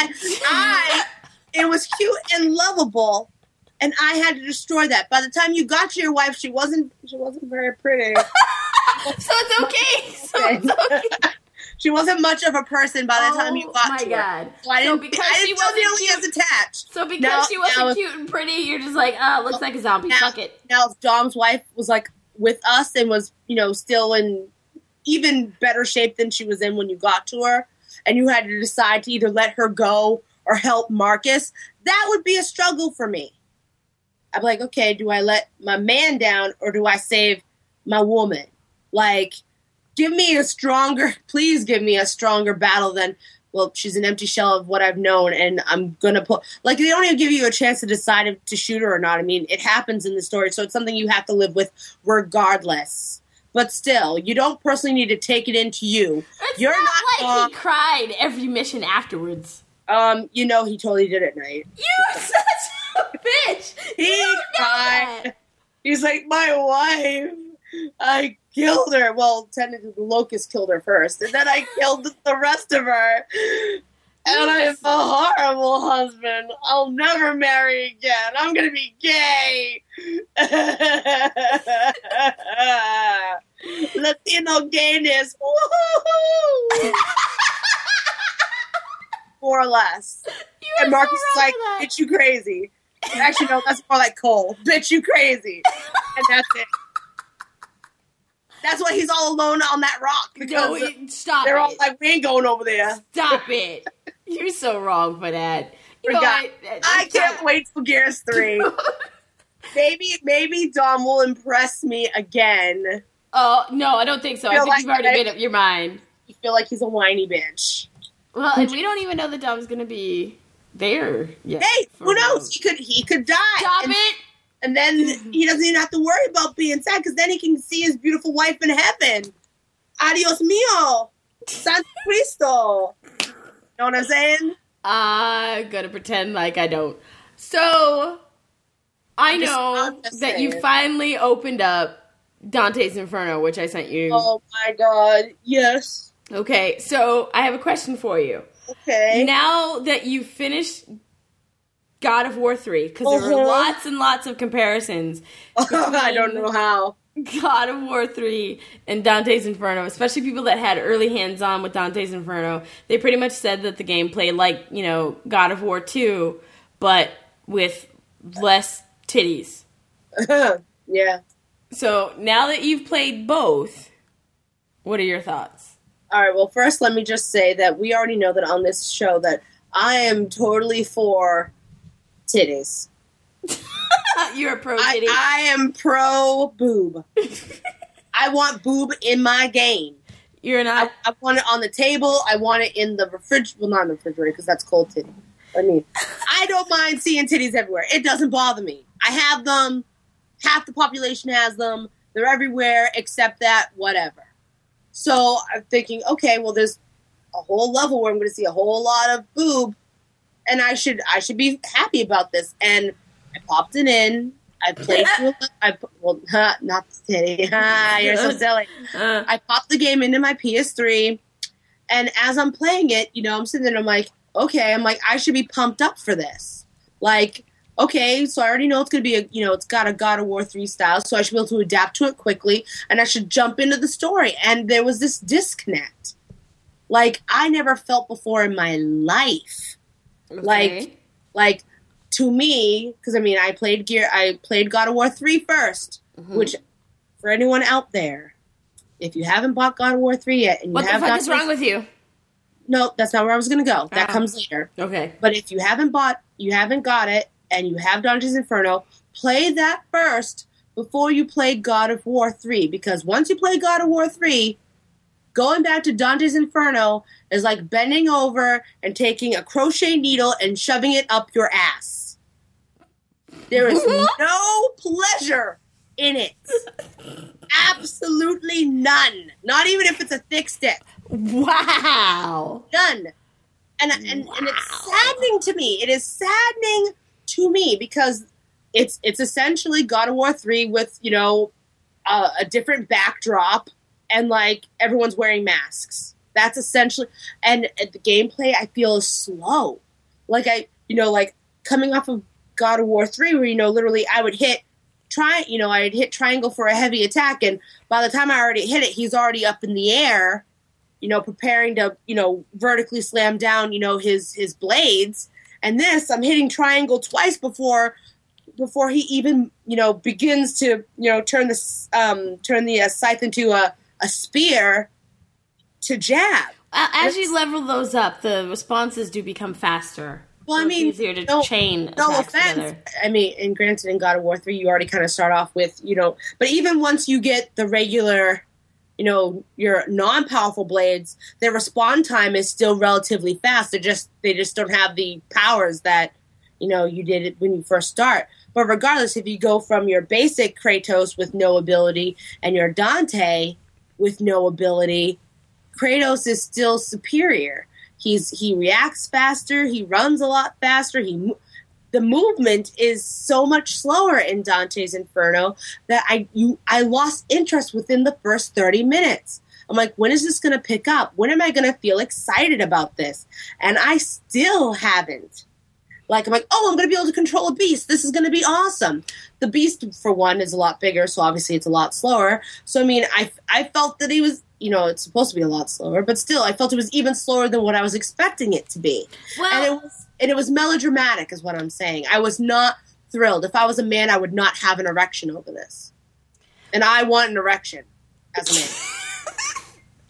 cute and lovable, and I had to destroy that. By the time you got to your wife, she wasn't very pretty. So it's okay. It's okay. She wasn't much of a person by the time you got to her. God. So I didn't feel nearly as attached. So because she wasn't cute and pretty, you're just like, looks like a zombie. Fuck it. Now, if Dom's wife was like with us and was, still in even better shape than she was in when you got to her, and you had to decide to either let her go or help Marcus, that would be a struggle for me. I'd be like, okay, do I let my man down or do I save my woman? Like, please give me a stronger battle than, well, she's an empty shell of what I've known, and I'm going to put... Like, they don't even give you a chance to decide if to shoot her or not. I mean, it happens in the story, so it's something you have to live with regardless. But still, you don't personally need to take it into you. You're not like he cried every mission afterwards. He totally did at night. You're such a bitch! He cried. He's like, my wife, I killed her. Well, technically the locust killed her first, and then I killed the rest of her. And I'm a horrible husband. I'll never marry again. I'm gonna be gay. Latino gayness. Woo-hoo-hoo. More or less. And Marcus is like, bitch, you crazy. Actually, no, that's more like Cole. Bitch, you crazy. And that's it. That's why he's all alone on that rock. Because they're all like, we ain't going over there. Stop it. You're so wrong for that. I can't wait till Gears 3. maybe Dom will impress me again. Oh, no, I don't think so. I think you've already made up your mind. You feel like he's a whiny bitch. Well, and we don't even know that Dom's going to be there yet. Hey, who knows? He could die. Stop it! And then he doesn't even have to worry about being sad, because then he can see his beautiful wife in heaven. Adios mio. Santo Cristo. You know what I'm saying? I'm going to pretend like I don't. So, I know that you finally opened up Dante's Inferno, which I sent you. Oh my God, yes. Okay, so I have a question for you. Okay. Now that you've finished God of War 3, because there were lots and lots of comparisons. I don't know how. God of War 3 and Dante's Inferno, especially people that had early hands-on with Dante's Inferno, they pretty much said that the game played like, God of War 2, but with less titties. Yeah. So, now that you've played both, what are your thoughts? All right, well, first let me just say that we already know that on this show that I am totally for titties. You're a pro titty. I am pro boob. I want boob in my game. You're not. I want it on the table. I want it in the refrigerator. Well, not in the refrigerator because that's cold titty. I mean, I don't mind seeing titties everywhere. It doesn't bother me. I have them. Half the population has them. They're everywhere except that whatever. So I'm thinking, okay, well, there's a whole level where I'm going to see a whole lot of boob, and I should be happy about this. And I popped it in. I played through not the titty. You're so silly. I popped the game into my PS3, and as I'm playing it, I'm sitting there and I'm like, okay, I should be pumped up for this. Like, okay, so I already know it's going to be it's got a God of War 3 style, so I should be able to adapt to it quickly, and I should jump into the story. And there was this disconnect. Like, I never felt before in my life. Okay. Like, to me, because I played God of War 3 first, which, for anyone out there, if you haven't bought God of War 3 yet, and you what have the fuck is wrong with you? No, that's not where I was going to go. That comes later. Okay. But if you haven't got it, and you have Dante's Inferno, play that first before you play God of War 3. Because once you play God of War 3, going back to Dante's Inferno is like bending over and taking a crochet needle and shoving it up your ass. There is no pleasure in it. Absolutely none. Not even if it's a thick stick. Wow. None. And it's saddening to me. It is saddening to me because it's essentially God of War 3 with, a different backdrop and like everyone's wearing masks. That's essentially, and the gameplay I feel is slow. Like coming off of God of War 3 where, literally I would hit I'd hit triangle for a heavy attack, and by the time I already hit it, he's already up in the air, preparing to, vertically slam down, his blades. And this, I'm hitting triangle twice before he even, begins to, turn the scythe into a spear to jab. As you level those up, the responses do become faster. Well, so I mean, it's easier to chain no attacks offense. together. I mean, and granted, in God of War 3, you already kind of start off with, but even once you get the regular, your non-powerful blades, their respawn time is still relatively fast. They just don't have the powers that, you did it when you first start. But regardless, if you go from your basic Kratos with no ability and your Dante with no ability, Kratos is still superior. He reacts faster. He runs a lot faster. The movement is so much slower in Dante's Inferno that I lost interest within the first 30 minutes. I'm like, when is this going to pick up? When am I going to feel excited about this? And I still haven't. Like, I'm like, oh, I'm going to be able to control a beast. This is going to be awesome. The beast, for one, is a lot bigger, so obviously it's a lot slower. So, I mean, I felt that he was, it's supposed to be a lot slower, but still, I felt it was even slower than what I was expecting it to be. Well, And it was melodramatic, is what I'm saying. I was not thrilled. If I was a man, I would not have an erection over this. And I want an erection as a man.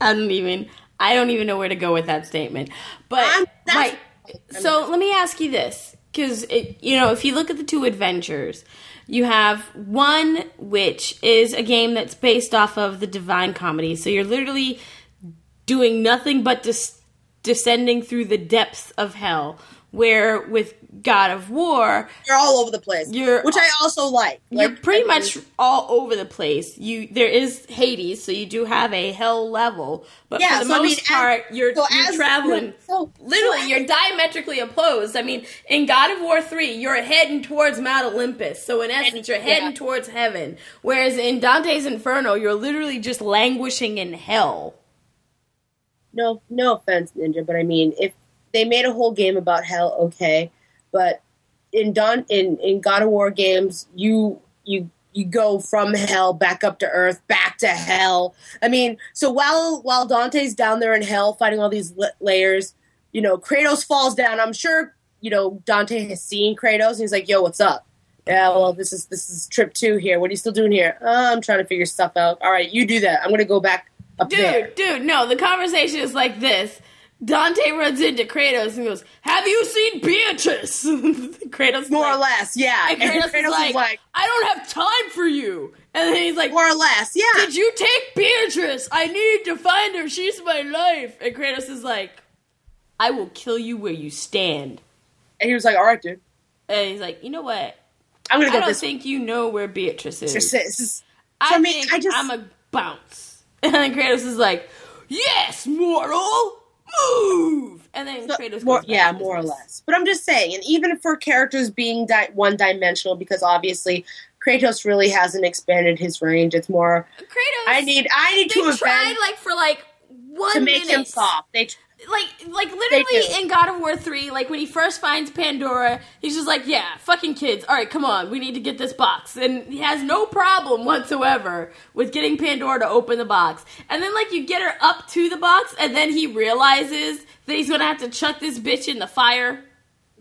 I don't even know where to go with that statement. But so let me ask you this, because if you look at the two adventures, you have one which is a game that's based off of the Divine Comedy. So you're literally doing nothing but descending through the depths of hell. Where with God of War, you're all over the place, which I also like. You're pretty much all over the place. There is Hades, so you do have a hell level, but for the most part, you're traveling. You're diametrically opposed. I mean, in God of War 3, you're heading towards Mount Olympus, so in essence, you're heading towards heaven. Whereas in Dante's Inferno, you're literally just languishing in hell. No offense, Ninja, but I mean, if they made a whole game about hell, okay, but in God of War games, you go from hell back up to earth, back to hell. I mean, so while Dante's down there in hell fighting all these layers, Kratos falls down. I'm sure Dante has seen Kratos, and he's like, "Yo, what's up?" Yeah, well, this is trip 2 here. What are you still doing here? I'm trying to figure stuff out. All right, you do that. I'm gonna go back up there. Dude, no. The conversation is like this. Dante runs into Kratos and goes, "Have you seen Beatrice?" Kratos more or less, yeah. And Kratos is like, "I don't have time for you." And then he's like, more or less, yeah. "Did you take Beatrice? I need to find her. She's my life." And Kratos is like, "I will kill you where you stand." And he was like, "All right, dude." And he's like, "You know what? I don't think you know where Beatrice is. I'm a bounce." And then Kratos is like, "Yes, mortal! Move!" And then Kratos goes back more or less. But I'm just saying, and even for characters being one-dimensional, because obviously Kratos really hasn't expanded his range. It's more Kratos. I need to They tried for 1 to minute make him soft. Literally in God of War 3, when he first finds Pandora, he's just like, "Yeah, fucking kids. All right, come on, we need to get this box." And he has no problem whatsoever with getting Pandora to open the box. And then you get her up to the box, and then he realizes that he's gonna have to chuck this bitch in the fire.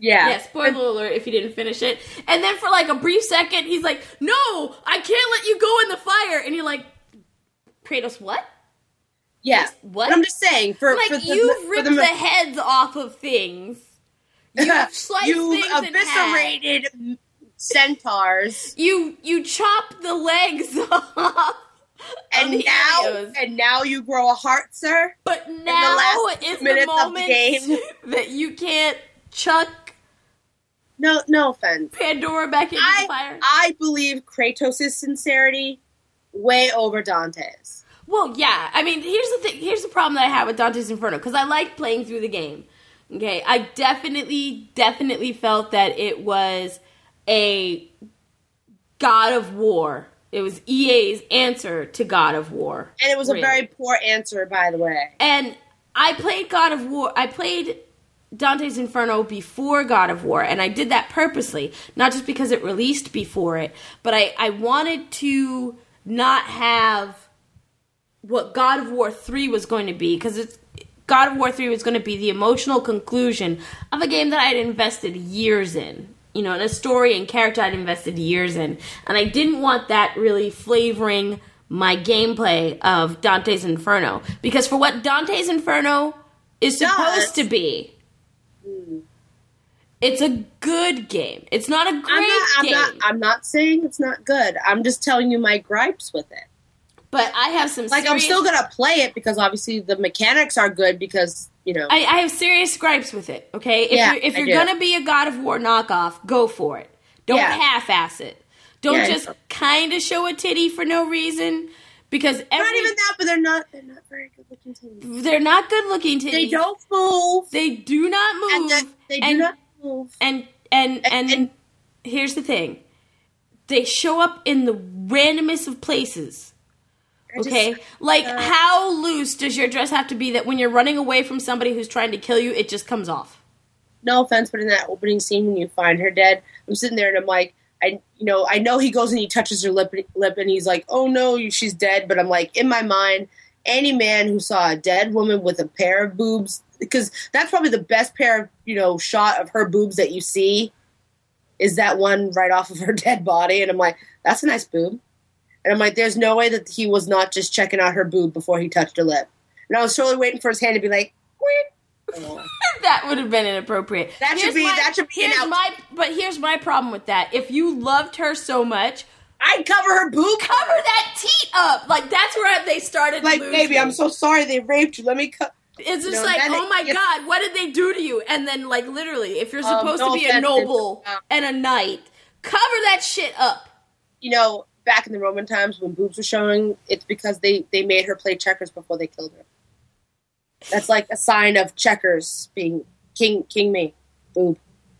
Yeah, spoiler alert if you didn't finish it. And then for like a brief second, he's like, no, I can't let you go in the fire. And you're like, Kratos, what? Yeah. What? But I'm just saying, you've ripped the heads off of things. You've sliced things in half. Eviscerated centaurs. You chop the legs off. And now you grow a heart, sir? But now is the moment that you can't chuck no offense. Pandora back into the fire. I believe Kratos' sincerity way over Dante's. Well, yeah. I mean, here's the thing. Here's the problem that I have with Dante's Inferno, because I like playing through the game. Okay, I definitely felt that it was a God of War. It was EA's answer to God of War. And it was a very poor answer, by the way. And I played God of War. I played Dante's Inferno before God of War, and I did that purposely. Not just because it released before it, but I wanted to not have what God of War 3 was going to be, because God of War 3 was going to be the emotional conclusion of a game that I had invested years in. You know, and a story and character I'd invested years in. And I didn't want that really flavoring my gameplay of Dante's Inferno. Because for what Dante's Inferno is supposed to be, it's a good game. It's not a great game. I'm not saying it's not good. I'm just telling you my gripes with it. But I have some I'm still going to play it because obviously the mechanics are good because, you know. I have serious gripes with it, okay? If you're going to be a God of War knockoff, go for it. Don't half-ass it. Don't just kind of show a titty for no reason. Because not even that, but they're not very good-looking titties. They're not good-looking titties. They don't move. They do not move. They do not move. And here's the thing. They show up in the randomest of places. Okay? How loose does your dress have to be that when you're running away from somebody who's trying to kill you, it just comes off? No offense, but in that opening scene when you find her dead, I'm sitting there and I'm like, I know he goes and he touches her lip and he's like, oh no, she's dead. But I'm like, in my mind, any man who saw a dead woman with a pair of boobs, because that's probably the best pair of, shot of her boobs that you see, is that one right off of her dead body. And I'm like, that's a nice boob. And I'm like, there's no way that he was not just checking out her boob before he touched her lip. And I was totally waiting for his hand to be like, oh. That would have been inappropriate. That should be But here's my problem with that. If you loved her so much, I'd cover her boob. Cover that teat up. Like, that's where they started like, losing. Baby, I'm so sorry they raped you. Let me cut. It's just oh my God, what did they do to you? And then, like, literally, if you're supposed to be a noble and a knight, cover that shit up. Back in the Roman times when boobs were showing, it's because they made her play checkers before they killed her. That's like a sign of checkers being king me. Boob.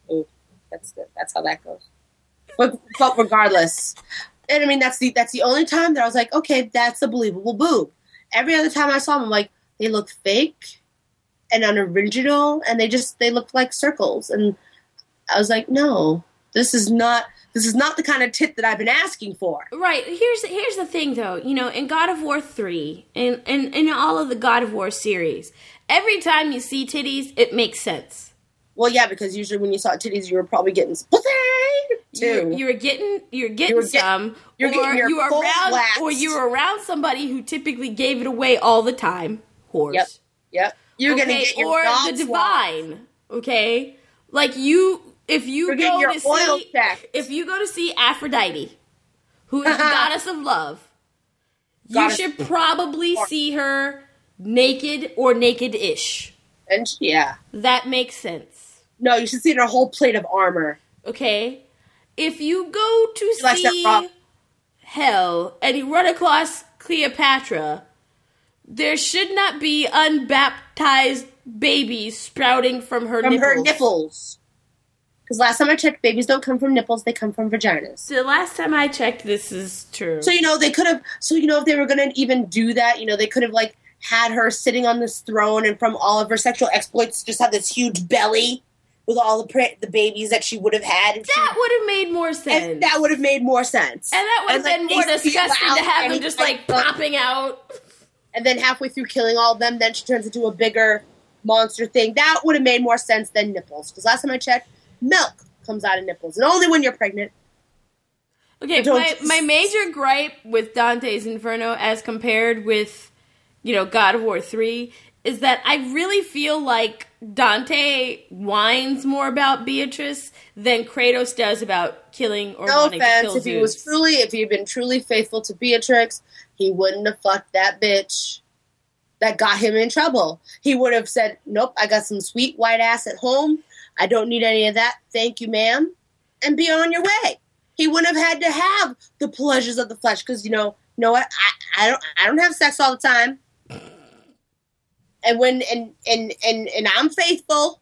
That's how that goes. But regardless. And I mean, that's the only time that I was like, okay, that's a believable boob. Every other time I saw them, I'm like, they look fake and unoriginal, and they looked like circles. And I was like, no, this is not the kind of tit that I've been asking for. Right. Here's the thing, though. In God of War 3, and in all of the God of War series, every time you see titties, it makes sense. Well, yeah, because usually when you saw titties, you were probably getting pussy too. You were getting some, or you were around somebody who typically gave it away all the time. Whores. Yep. You're gonna get your or the divine. Okay, like if you go to see Aphrodite, who is the goddess of love, you should probably see her naked or naked-ish. And that makes sense. No, you should see her whole plate of armor. Okay, if you go to see hell and you run across Cleopatra, there should not be unbaptized babies sprouting from her nipples. Because last time I checked, babies don't come from nipples; they come from vaginas. The last time I checked, this is true. So they could have. So if they were going to even do that, they could have had her sitting on this throne, and from all of her sexual exploits, just have this huge belly with all the babies that she would have had. That would have made more sense. And that would have made more sense. And that would have been more disgusting to have them just popping out. And then halfway through killing all of them, then she turns into a bigger monster thing. That would have made more sense than nipples. Because last time I checked, milk comes out of nipples, and only when you're pregnant. Okay, my major gripe with Dante's Inferno as compared with, God of War 3 is that I really feel like Dante whines more about Beatrice than Kratos does about killing or wanting to kill Zeus. If he had been truly faithful to Beatrix, he wouldn't have fucked that bitch that got him in trouble. He would have said, nope, I got some sweet white ass at home. I don't need any of that. Thank you, ma'am. And be on your way. He wouldn't have had to have the pleasures of the flesh because, you know what? I don't have sex all the time. And and I'm faithful,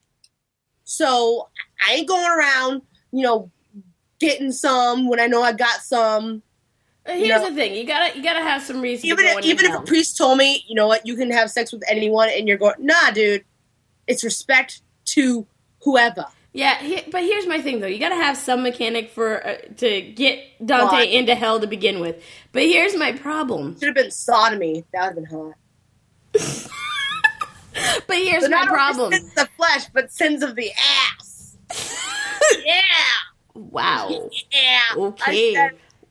so I ain't going around, getting some when I know I got some. Here's the thing: you gotta have some reason. Even if a priest told me, you know what, you can have sex with anyone, and you're going, nah, dude, it's respect to whoever. Yeah, but here's my thing though: you gotta have some mechanic for to get Dante into hell to begin with. But here's my problem: should have been sodomy. That would have been hot. But here's my problem. Sins of the flesh, but sins of the ass. Yeah. Wow. Yeah. Okay.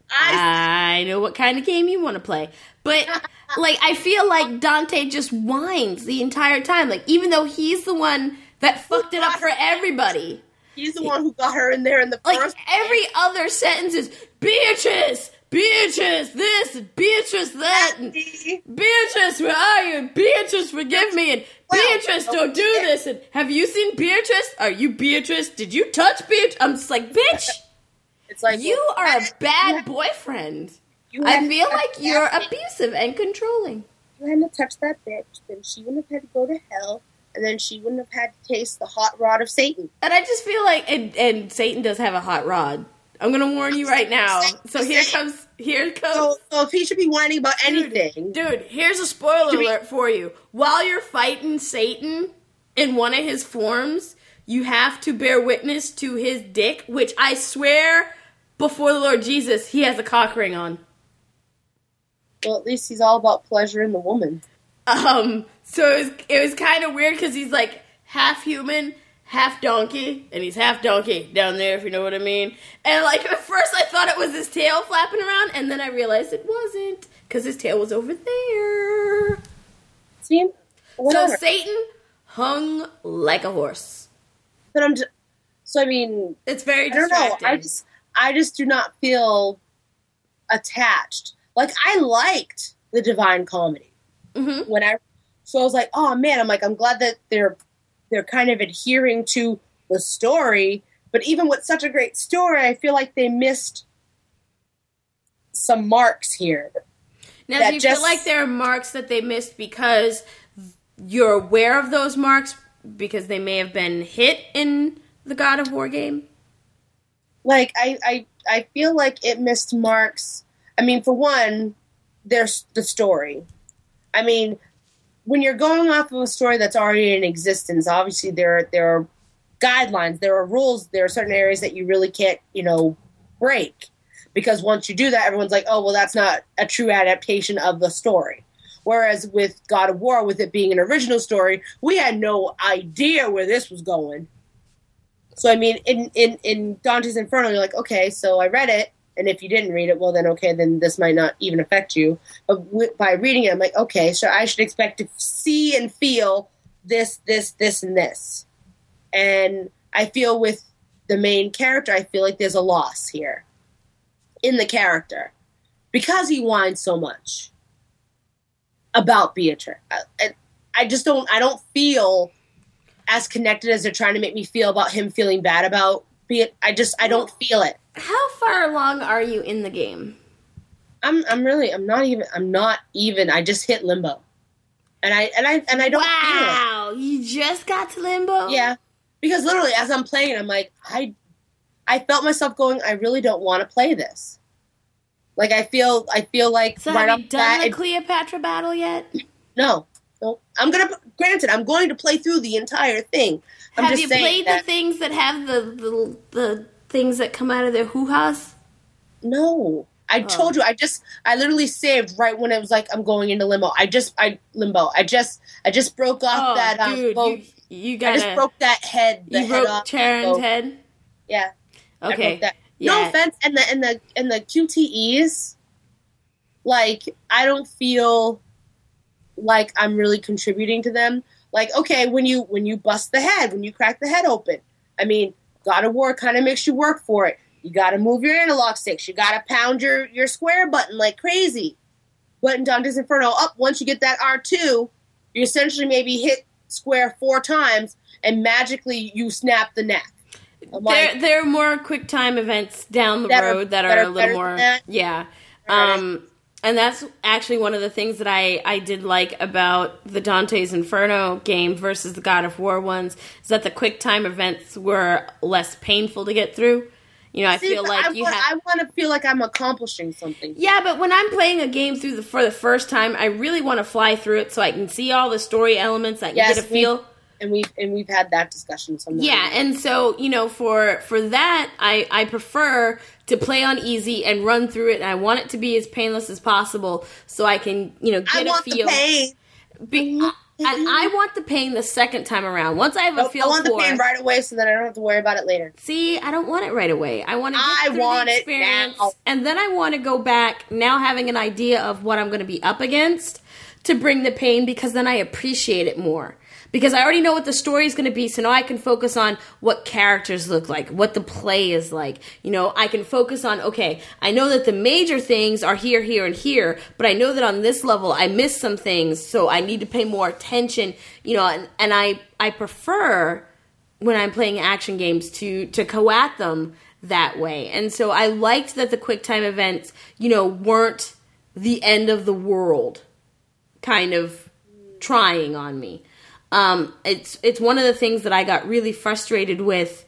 I know what kind of game you want to play. But, I feel like Dante just whines the entire time. Even though he's the one that fucked it up for everybody. He's the one who got her in there in the first every other sentence is, Beatrice! Beatrice this, Beatrice that, and Beatrice, where are you? Beatrice, forgive me, and Beatrice, don't do this, and have you seen Beatrice? Are you Beatrice? Did you touch Beatrice? I'm just like, bitch, it's like you are a bad boyfriend. I feel like you're abusive and controlling. If you hadn't touched that bitch, then she wouldn't have had to go to hell, and then she wouldn't have had to taste the hot rod of Satan. And I just feel like, and Satan does have a hot rod. I'm going to warn you right now. So here comes. So if he should be whining about anything. Dude, here's a spoiler alert for you. While you're fighting Satan in one of his forms, you have to bear witness to his dick, which I swear before the Lord Jesus, he has a cock ring on. Well, at least he's all about pleasure in the woman. So it was kind of weird because he's half human, half donkey, and he's half donkey down there, if you know what I mean. And at first I thought it was his tail flapping around, and then I realized it wasn't, because his tail was over there. See? So Satan hung like a horse. But it's very distracting. I don't know. I just do not feel attached. I liked the Divine Comedy. Mm-hmm. So I was like, oh man, I'm glad that they're kind of adhering to the story, but even with such a great story, I feel like they missed some marks here. Now, do you feel like there are marks that they missed because you're aware of those marks because they may have been hit in the God of War game? I feel like it missed marks. For one, there's the story. When you're going off of a story that's already in existence, obviously there are guidelines, there are rules, there are certain areas that you really can't, break. Because once you do that, everyone's like, oh, well, that's not a true adaptation of the story. Whereas with God of War, with it being an original story, we had no idea where this was going. So, in Dante's Inferno, you're like, okay, so I read it, and if you didn't read it, well, then okay, then this might not even affect you. But by reading it, I'm like, okay, so I should expect to see and feel this, and this. And I feel with the main character, I feel like there's a loss here in the character because he whines so much about Beatrice. I don't feel as connected as they're trying to make me feel about him feeling bad about Beatrice. I don't feel it. How far along are you in the game? I'm not even. I just hit limbo. And I don't feel it. Wow, you just got to limbo? Yeah. Because literally as I'm playing it, I'm like, I felt myself going, I really don't want to play this. I feel like so right have you done the Cleopatra battle yet? No. Granted, I'm going to play through the entire thing. Have you played the things that have the things that come out of their hoo-has? No. I told you, I literally saved right when it was like I'm going into limbo. I just broke off that dude, You got. I just broke that head. You broke Charon's head. Yeah. Okay. I broke that. Yeah. No offense, and the QTEs, like, I don't feel like I'm really contributing to them. Like, okay, when you bust the head, when you crack the head open, I mean, God of War kind of makes you work for it. You got to move your analog sticks. You got to pound your square button like crazy. But in Dante's Inferno, once you get that R2, you essentially maybe hit square 4 times, and magically you snap the neck. There are more quick time events down the road that are a little more, yeah. And that's actually one of the things that I did like about the Dante's Inferno game versus the God of War ones, is that the quick time events were less painful to get through. You know, I feel like I want to feel like I'm accomplishing something. Yeah, but when I'm playing a game for the first time, I really want to fly through it so I can see all the story elements. I can get a feel. And we've had that discussion somewhere. Yeah, and so, you know, for that, I prefer to play on easy and run through it, and I want it to be as painless as possible so I can, you know, get a feel. The pain. And I want the pain the second time around. Once I have a feel for it. I want the pain right away so that I don't have to worry about it later. See, I don't want it right away. I want to get through the experience, now. And then I want to go back, now having an idea of what I'm going to be up against, to bring the pain, because then I appreciate it more. Because I already know what the story is going to be, so now I can focus on what characters look like, what the play is like. You know, I can focus on, okay, I know that the major things are here, here, and here, but I know that on this level I missed some things, so I need to pay more attention. You know, and I prefer, when I'm playing action games, to go at them that way. And so I liked that the QuickTime events, you know, weren't the end of the world kind of trying on me. It's one of the things that I got really frustrated with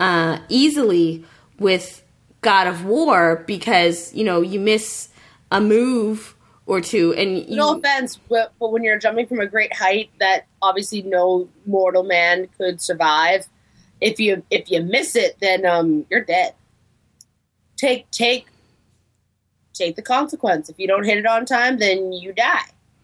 easily with God of War, because, you know, you miss a move or two, and no offense, but when you're jumping from a great height that obviously no mortal man could survive, if you miss it, then you're dead. Take the consequence. If you don't hit it on time, then you die.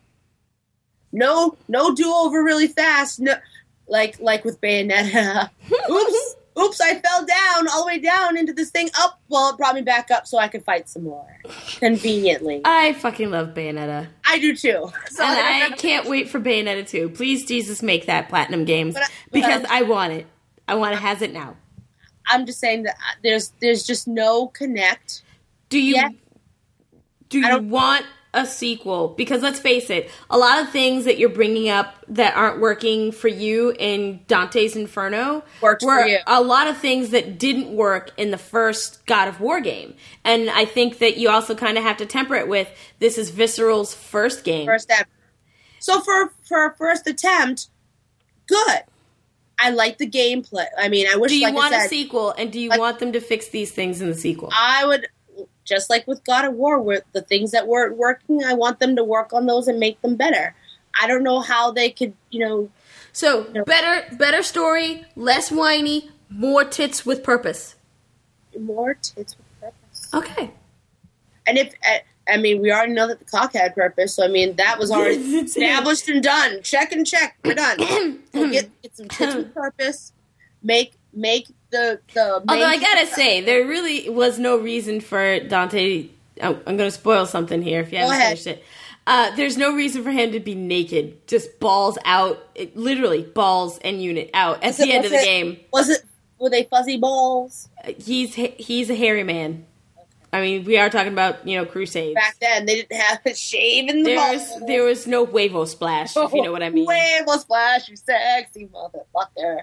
No do-over really fast. No, like with Bayonetta. Oops, I fell down, all the way down into this thing. Up, well, it brought me back up so I could fight some more. Conveniently. I fucking love Bayonetta. I do too. So and I can't wait for Bayonetta 2. Please, Jesus, make that Platinum Games. Because I want it. I want to has it now. I'm just saying that there's just no connect. Do you want a sequel? Because let's face it, a lot of things that you're bringing up that aren't working for you in Dante's Inferno were a lot of things that didn't work in the first God of War game. And I think that you also kind of have to temper it with, this is Visceral's first game. First ever. So for a first attempt, good. I like the gameplay. I mean, I wish. Do you want a sequel, and do you want them to fix these things in the sequel? I would. Just like with God of War, where the things that weren't working, I want them to work on those and make them better. I don't know how they could, So, better story, less whiny, more tits with purpose. More tits with purpose. Okay. And we already know that the cock had purpose, so that was already established and done. Check and check. We're done. So get some tits with purpose. Make the although I gotta say, there really was no reason for Dante. I'm gonna spoil something here if you haven't finished it. There's no reason for him to be naked, just balls out, literally balls and unit out at the end of the game. Were they fuzzy balls? He's a hairy man. I mean, we are talking about, Crusades. Back then, they didn't have a shave in the balls. There was no Huevo Splash, if you know what I mean. Huevo Splash, you sexy motherfucker.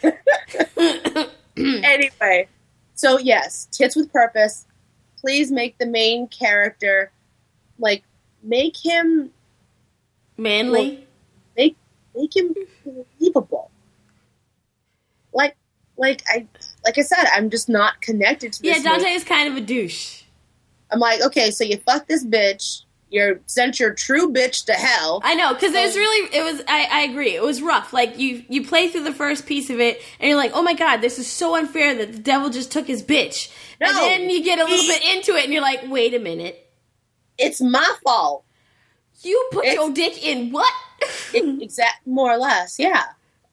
Anyway, so yes, tits with purpose. Please make the main character, make him... manly? Make him believable. Like I said, I'm just not connected to this. Yeah, Dante is kind of a douche. I'm like, okay, so you fuck this bitch. You sent your true bitch to hell. I know, because I agree. It was rough. Like, you play through the first piece of it, and you're like, oh my god, this is so unfair that the devil just took his bitch. No, and then you get a little bit into it, and you're like, wait a minute. It's my fault. You put your dick in what? More or less, yeah.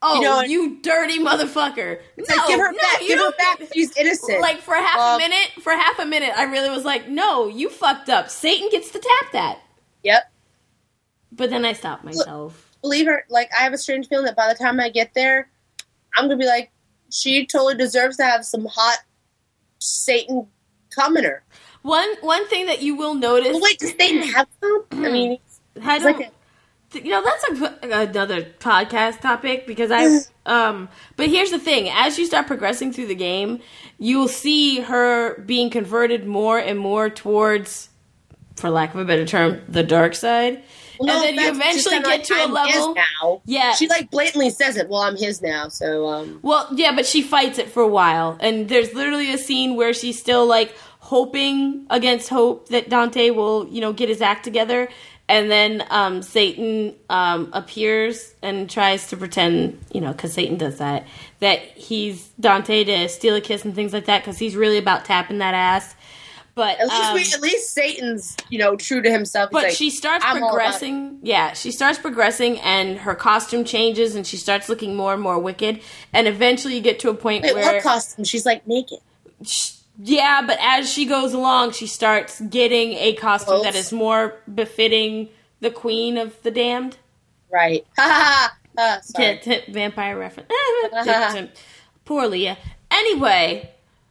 Oh, you dirty motherfucker. It's like, give her back. Give her back. She's innocent. Like, for half a minute, I really was like, no, you fucked up. Satan gets to tap that. Yep. But then I stopped myself. Believe her, like, I have a strange feeling that by the time I get there, I'm going to be like, she totally deserves to have some hot Satan come in her. One thing that you will notice... Well, wait, does Satan have some? I mean, I don't... that's another podcast topic because but here's the thing. As you start progressing through the game, you will see her being converted more and more towards, for lack of a better term, the dark side. Well, and then you eventually get to a level. Now. Yeah, she like blatantly says it. Well, I'm his now. So. Well, yeah, but she fights it for a while, and there's literally a scene where she's still like hoping against hope that Dante will, get his act together, and then Satan appears and tries to pretend, because Satan does that he's Dante to steal a kiss and things like that, because he's really about tapping that ass. But at least Satan's, true to himself. But like, she starts progressing. Yeah, she starts progressing, and her costume changes, and she starts looking more and more wicked. And eventually, you get to a point where what costume? She's like naked. Yeah, but as she goes along, she starts getting a costume that is more befitting the Queen of the Damned. Right. Sorry. Vampire reference. Poor Leah. Anyway,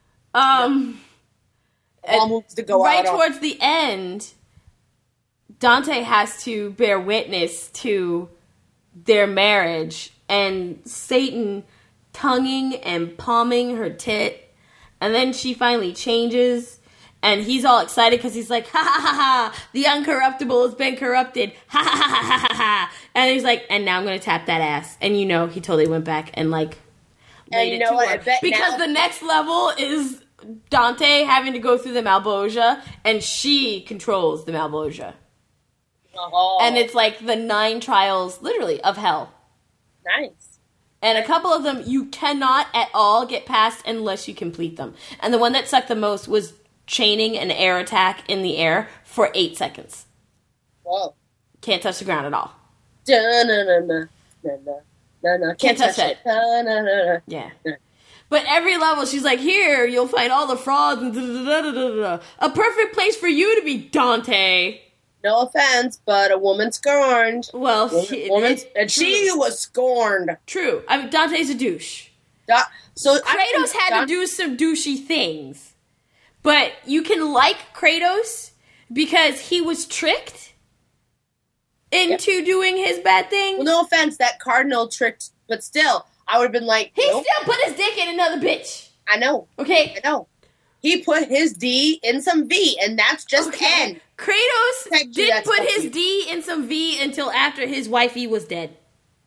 right towards the end, Dante has to bear witness to their marriage, and Satan tonguing and palming her tit, and then she finally changes, and he's all excited because he's like, ha ha ha ha, the uncorruptible has been corrupted, ha ha ha ha ha ha, and he's like, and now I'm going to tap that ass, and he totally went back and laid it to her. Because the next level is Dante having to go through the Malbosia, and she controls the Malbosia. Oh. And it's like the 9 trials, literally, of hell. Nice. And a couple of them you cannot at all get past unless you complete them. And the one that sucked the most was chaining an air attack in the air for 8 seconds. Whoa. Can't touch the ground at all. Can't touch it. Yeah. But every level, she's like, here, you'll find all the frauds and da-da-da-da-da-da. A perfect place for you to be, Dante. No offense, but a woman scorned. Well, she was scorned. True. I mean, Dante's a douche. So Kratos had to do some douchey things. But you can like Kratos because he was tricked into doing his bad thing. Well, no offense, that cardinal tricked, but still, I would have been like, he still put his dick in another bitch. I know. Okay. I know. He put his D in some V, and that's just N. Kratos didn't put his D in some V until after his wifey was dead.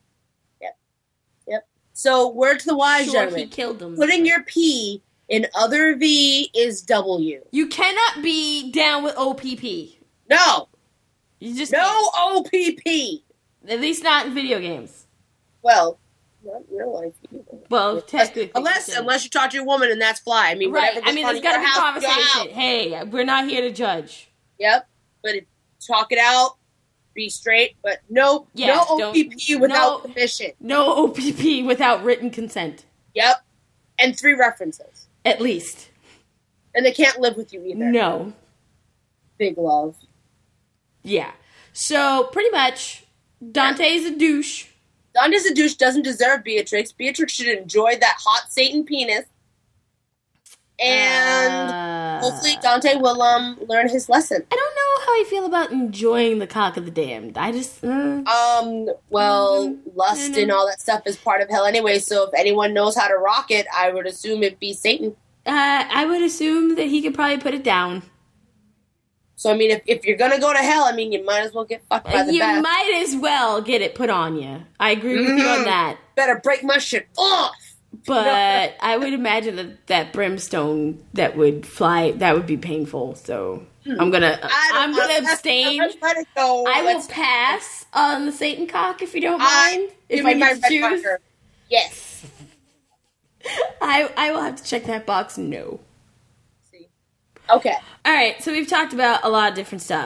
Yep. So, word to the wise, gentlemen. He killed him. Putting your P in other V is W. You cannot be down with OPP. No. You just no OPP. At least not in video games. Well, not in real life either. Well, technically. Unless you talk to a woman and that's fly. I mean, right. Whatever there's got to be conversation. Hey, we're not here to judge. Yep. But talk it out. Be straight. But no OPP without permission. No OPP without written consent. Yep. And 3 references. At least. And they can't live with you either. No. Big love. Yeah. So, pretty much, Dante's a douche. Dante's a douche, doesn't deserve Beatrix. Beatrix should enjoy that hot Satan penis. And hopefully Dante will learn his lesson. I don't know how I feel about enjoying the cock of the damned. I just... lust and all that stuff is part of hell anyway, so if anyone knows how to rock it, I would assume it'd be Satan. I would assume that he could probably put it down. So, I mean, if you're gonna go to hell, I mean, you might as well get fucked by the best. You might as well get it put on you. I agree with you on that. Better break my shit off! But I would imagine that brimstone that would fly, that would be painful, so I'm gonna abstain. I will pass on the Satan cock if you don't mind. If I get to choose. Yes. I will have to check that box, no. Okay. All right, so we've talked about a lot of different stuff.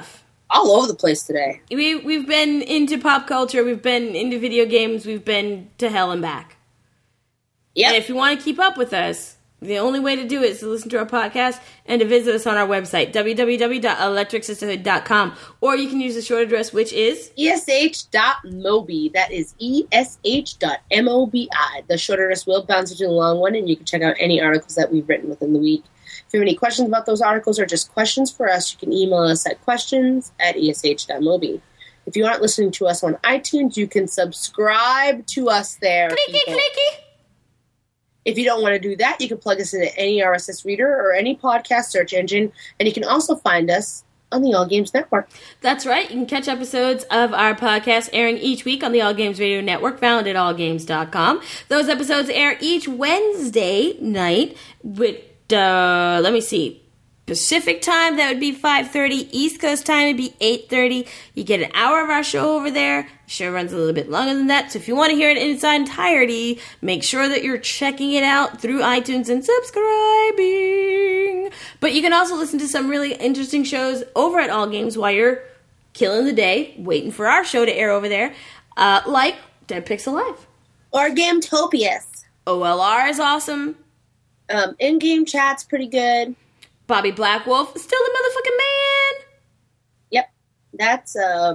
all over the place today. We've been into pop culture. We've been into video games. We've been to hell and back. Yep. And if you want to keep up with us, the only way to do it is to listen to our podcast and to visit us on our website, www.electricsisterhood.com. Or you can use the short address, which is esh.mobi. That is esh.mobi. The short address will bounce into the long one, and you can check out any articles that we've written within the week. If you have any questions about those articles or just questions for us, you can email us at questions@esh.mobi. If you aren't listening to us on iTunes, you can subscribe to us there. clicky. If you don't want to do that, you can plug us into any RSS reader or any podcast search engine, and you can also find us on the All Games Network. That's right. You can catch episodes of our podcast airing each week on the All Games Radio Network, found at allgames.com. Those episodes air each Wednesday night with, let me see, Pacific time, that would be 5:30. East Coast time would be 8:30. You get an hour of our show over there. The show runs a little bit longer than that, so if you want to hear it in its entirety, make sure that you're checking it out through iTunes and subscribing. But you can also listen to some really interesting shows over at All Games while you're killing the day, waiting for our show to air over there, like Dead Pixel Live. Or Gametopias. OLR is awesome. In-game chat's pretty good. Bobby Blackwolf is still the motherfucking man. Yep. That's, about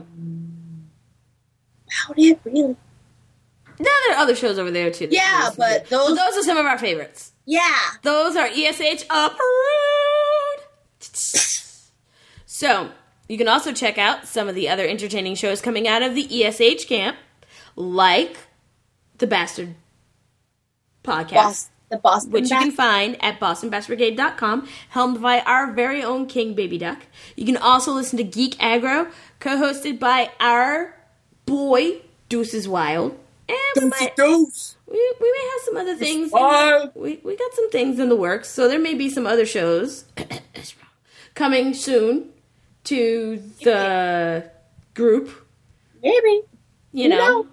it, really. Now there are other shows over there, too. Yeah, but those are some of our favorites. Yeah. Those are ESH Approved. So, you can also check out some of the other entertaining shows coming out of the ESH camp, like The Bastard Podcast. The Boston which you can find at bostonbastbrigade.com, helmed by our very own King Baby Duck. You can also listen to Geek Aggro, co-hosted by our boy, Deuces Wild. And we may have some other things. We got some things in the works, so there may be some other shows coming soon to the group. Maybe. You know.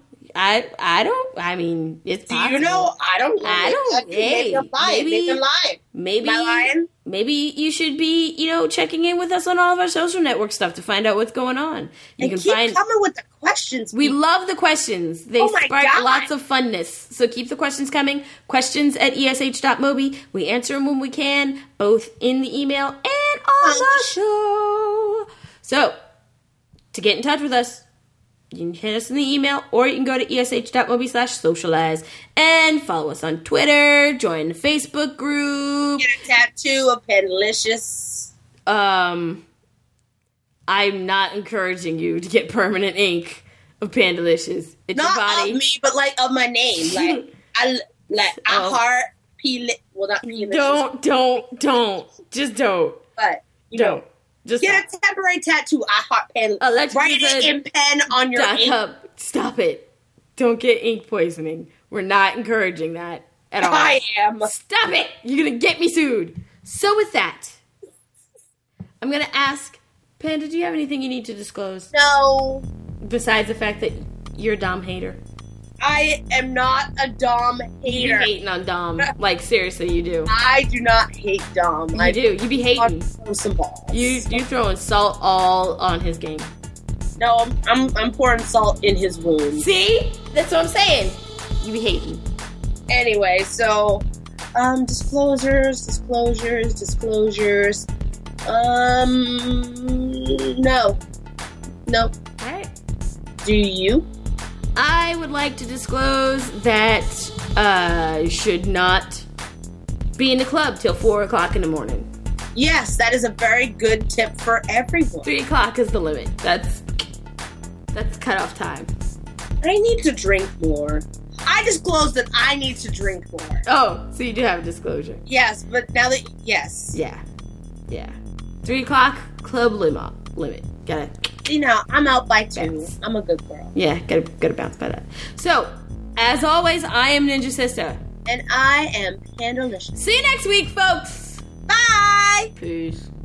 I mean, it's possible. Do you know? I don't. Hey, maybe I'm lying. Maybe, am I lying? Maybe you should be, checking in with us on all of our social network stuff to find out what's going on. You can keep coming with the questions. We love the questions. They spark lots of funness. So keep the questions coming. Questions@esh.mobi. We answer them when we can, both in the email and on the show. So, to get in touch with us, you can hit us in the email, or you can go to esh.mobi/socialize and follow us on Twitter, join the Facebook group. Get a tattoo of Pendelicious. I'm not encouraging you to get permanent ink of Pandalicious. It's not your body. Of me, but like of my name. I heart well, not P-licious. Don't. Just don't. But don't. Just get a temporary tattoo. I heart pen. Write it in pen on your ink. Stop it. Don't get ink poisoning. We're not encouraging that at all. I am. Stop it. You're going to get me sued. So with that, I'm going to ask, Panda, do you have anything you need to disclose? No. Besides the fact that you're a Dom hater. I am not a Dom hater. You be hating on Dom. Like, seriously, you do. I do not hate Dom. You do. You be hating. Some balls. You throwing salt all on his game. No, I'm pouring salt in his wound. See? That's what I'm saying. You be hating. Anyway, so, disclosures. No. Alright. Do you? I would like to disclose that should not be in the club till 4 o'clock in the morning. Yes, that is a very good tip for everyone. 3 o'clock is the limit. That's cutoff time. I need to drink more. I disclosed that I need to drink more. Oh, so you do have a disclosure. Yes, but now that... Yes. Yeah. 3 o'clock, club limit. Gotta... I'm out by 2. I'm a good girl. Yeah, gotta bounce by that. So, as always, I am Ninja Sister. And I am Pandalicious. See you next week, folks! Bye! Peace.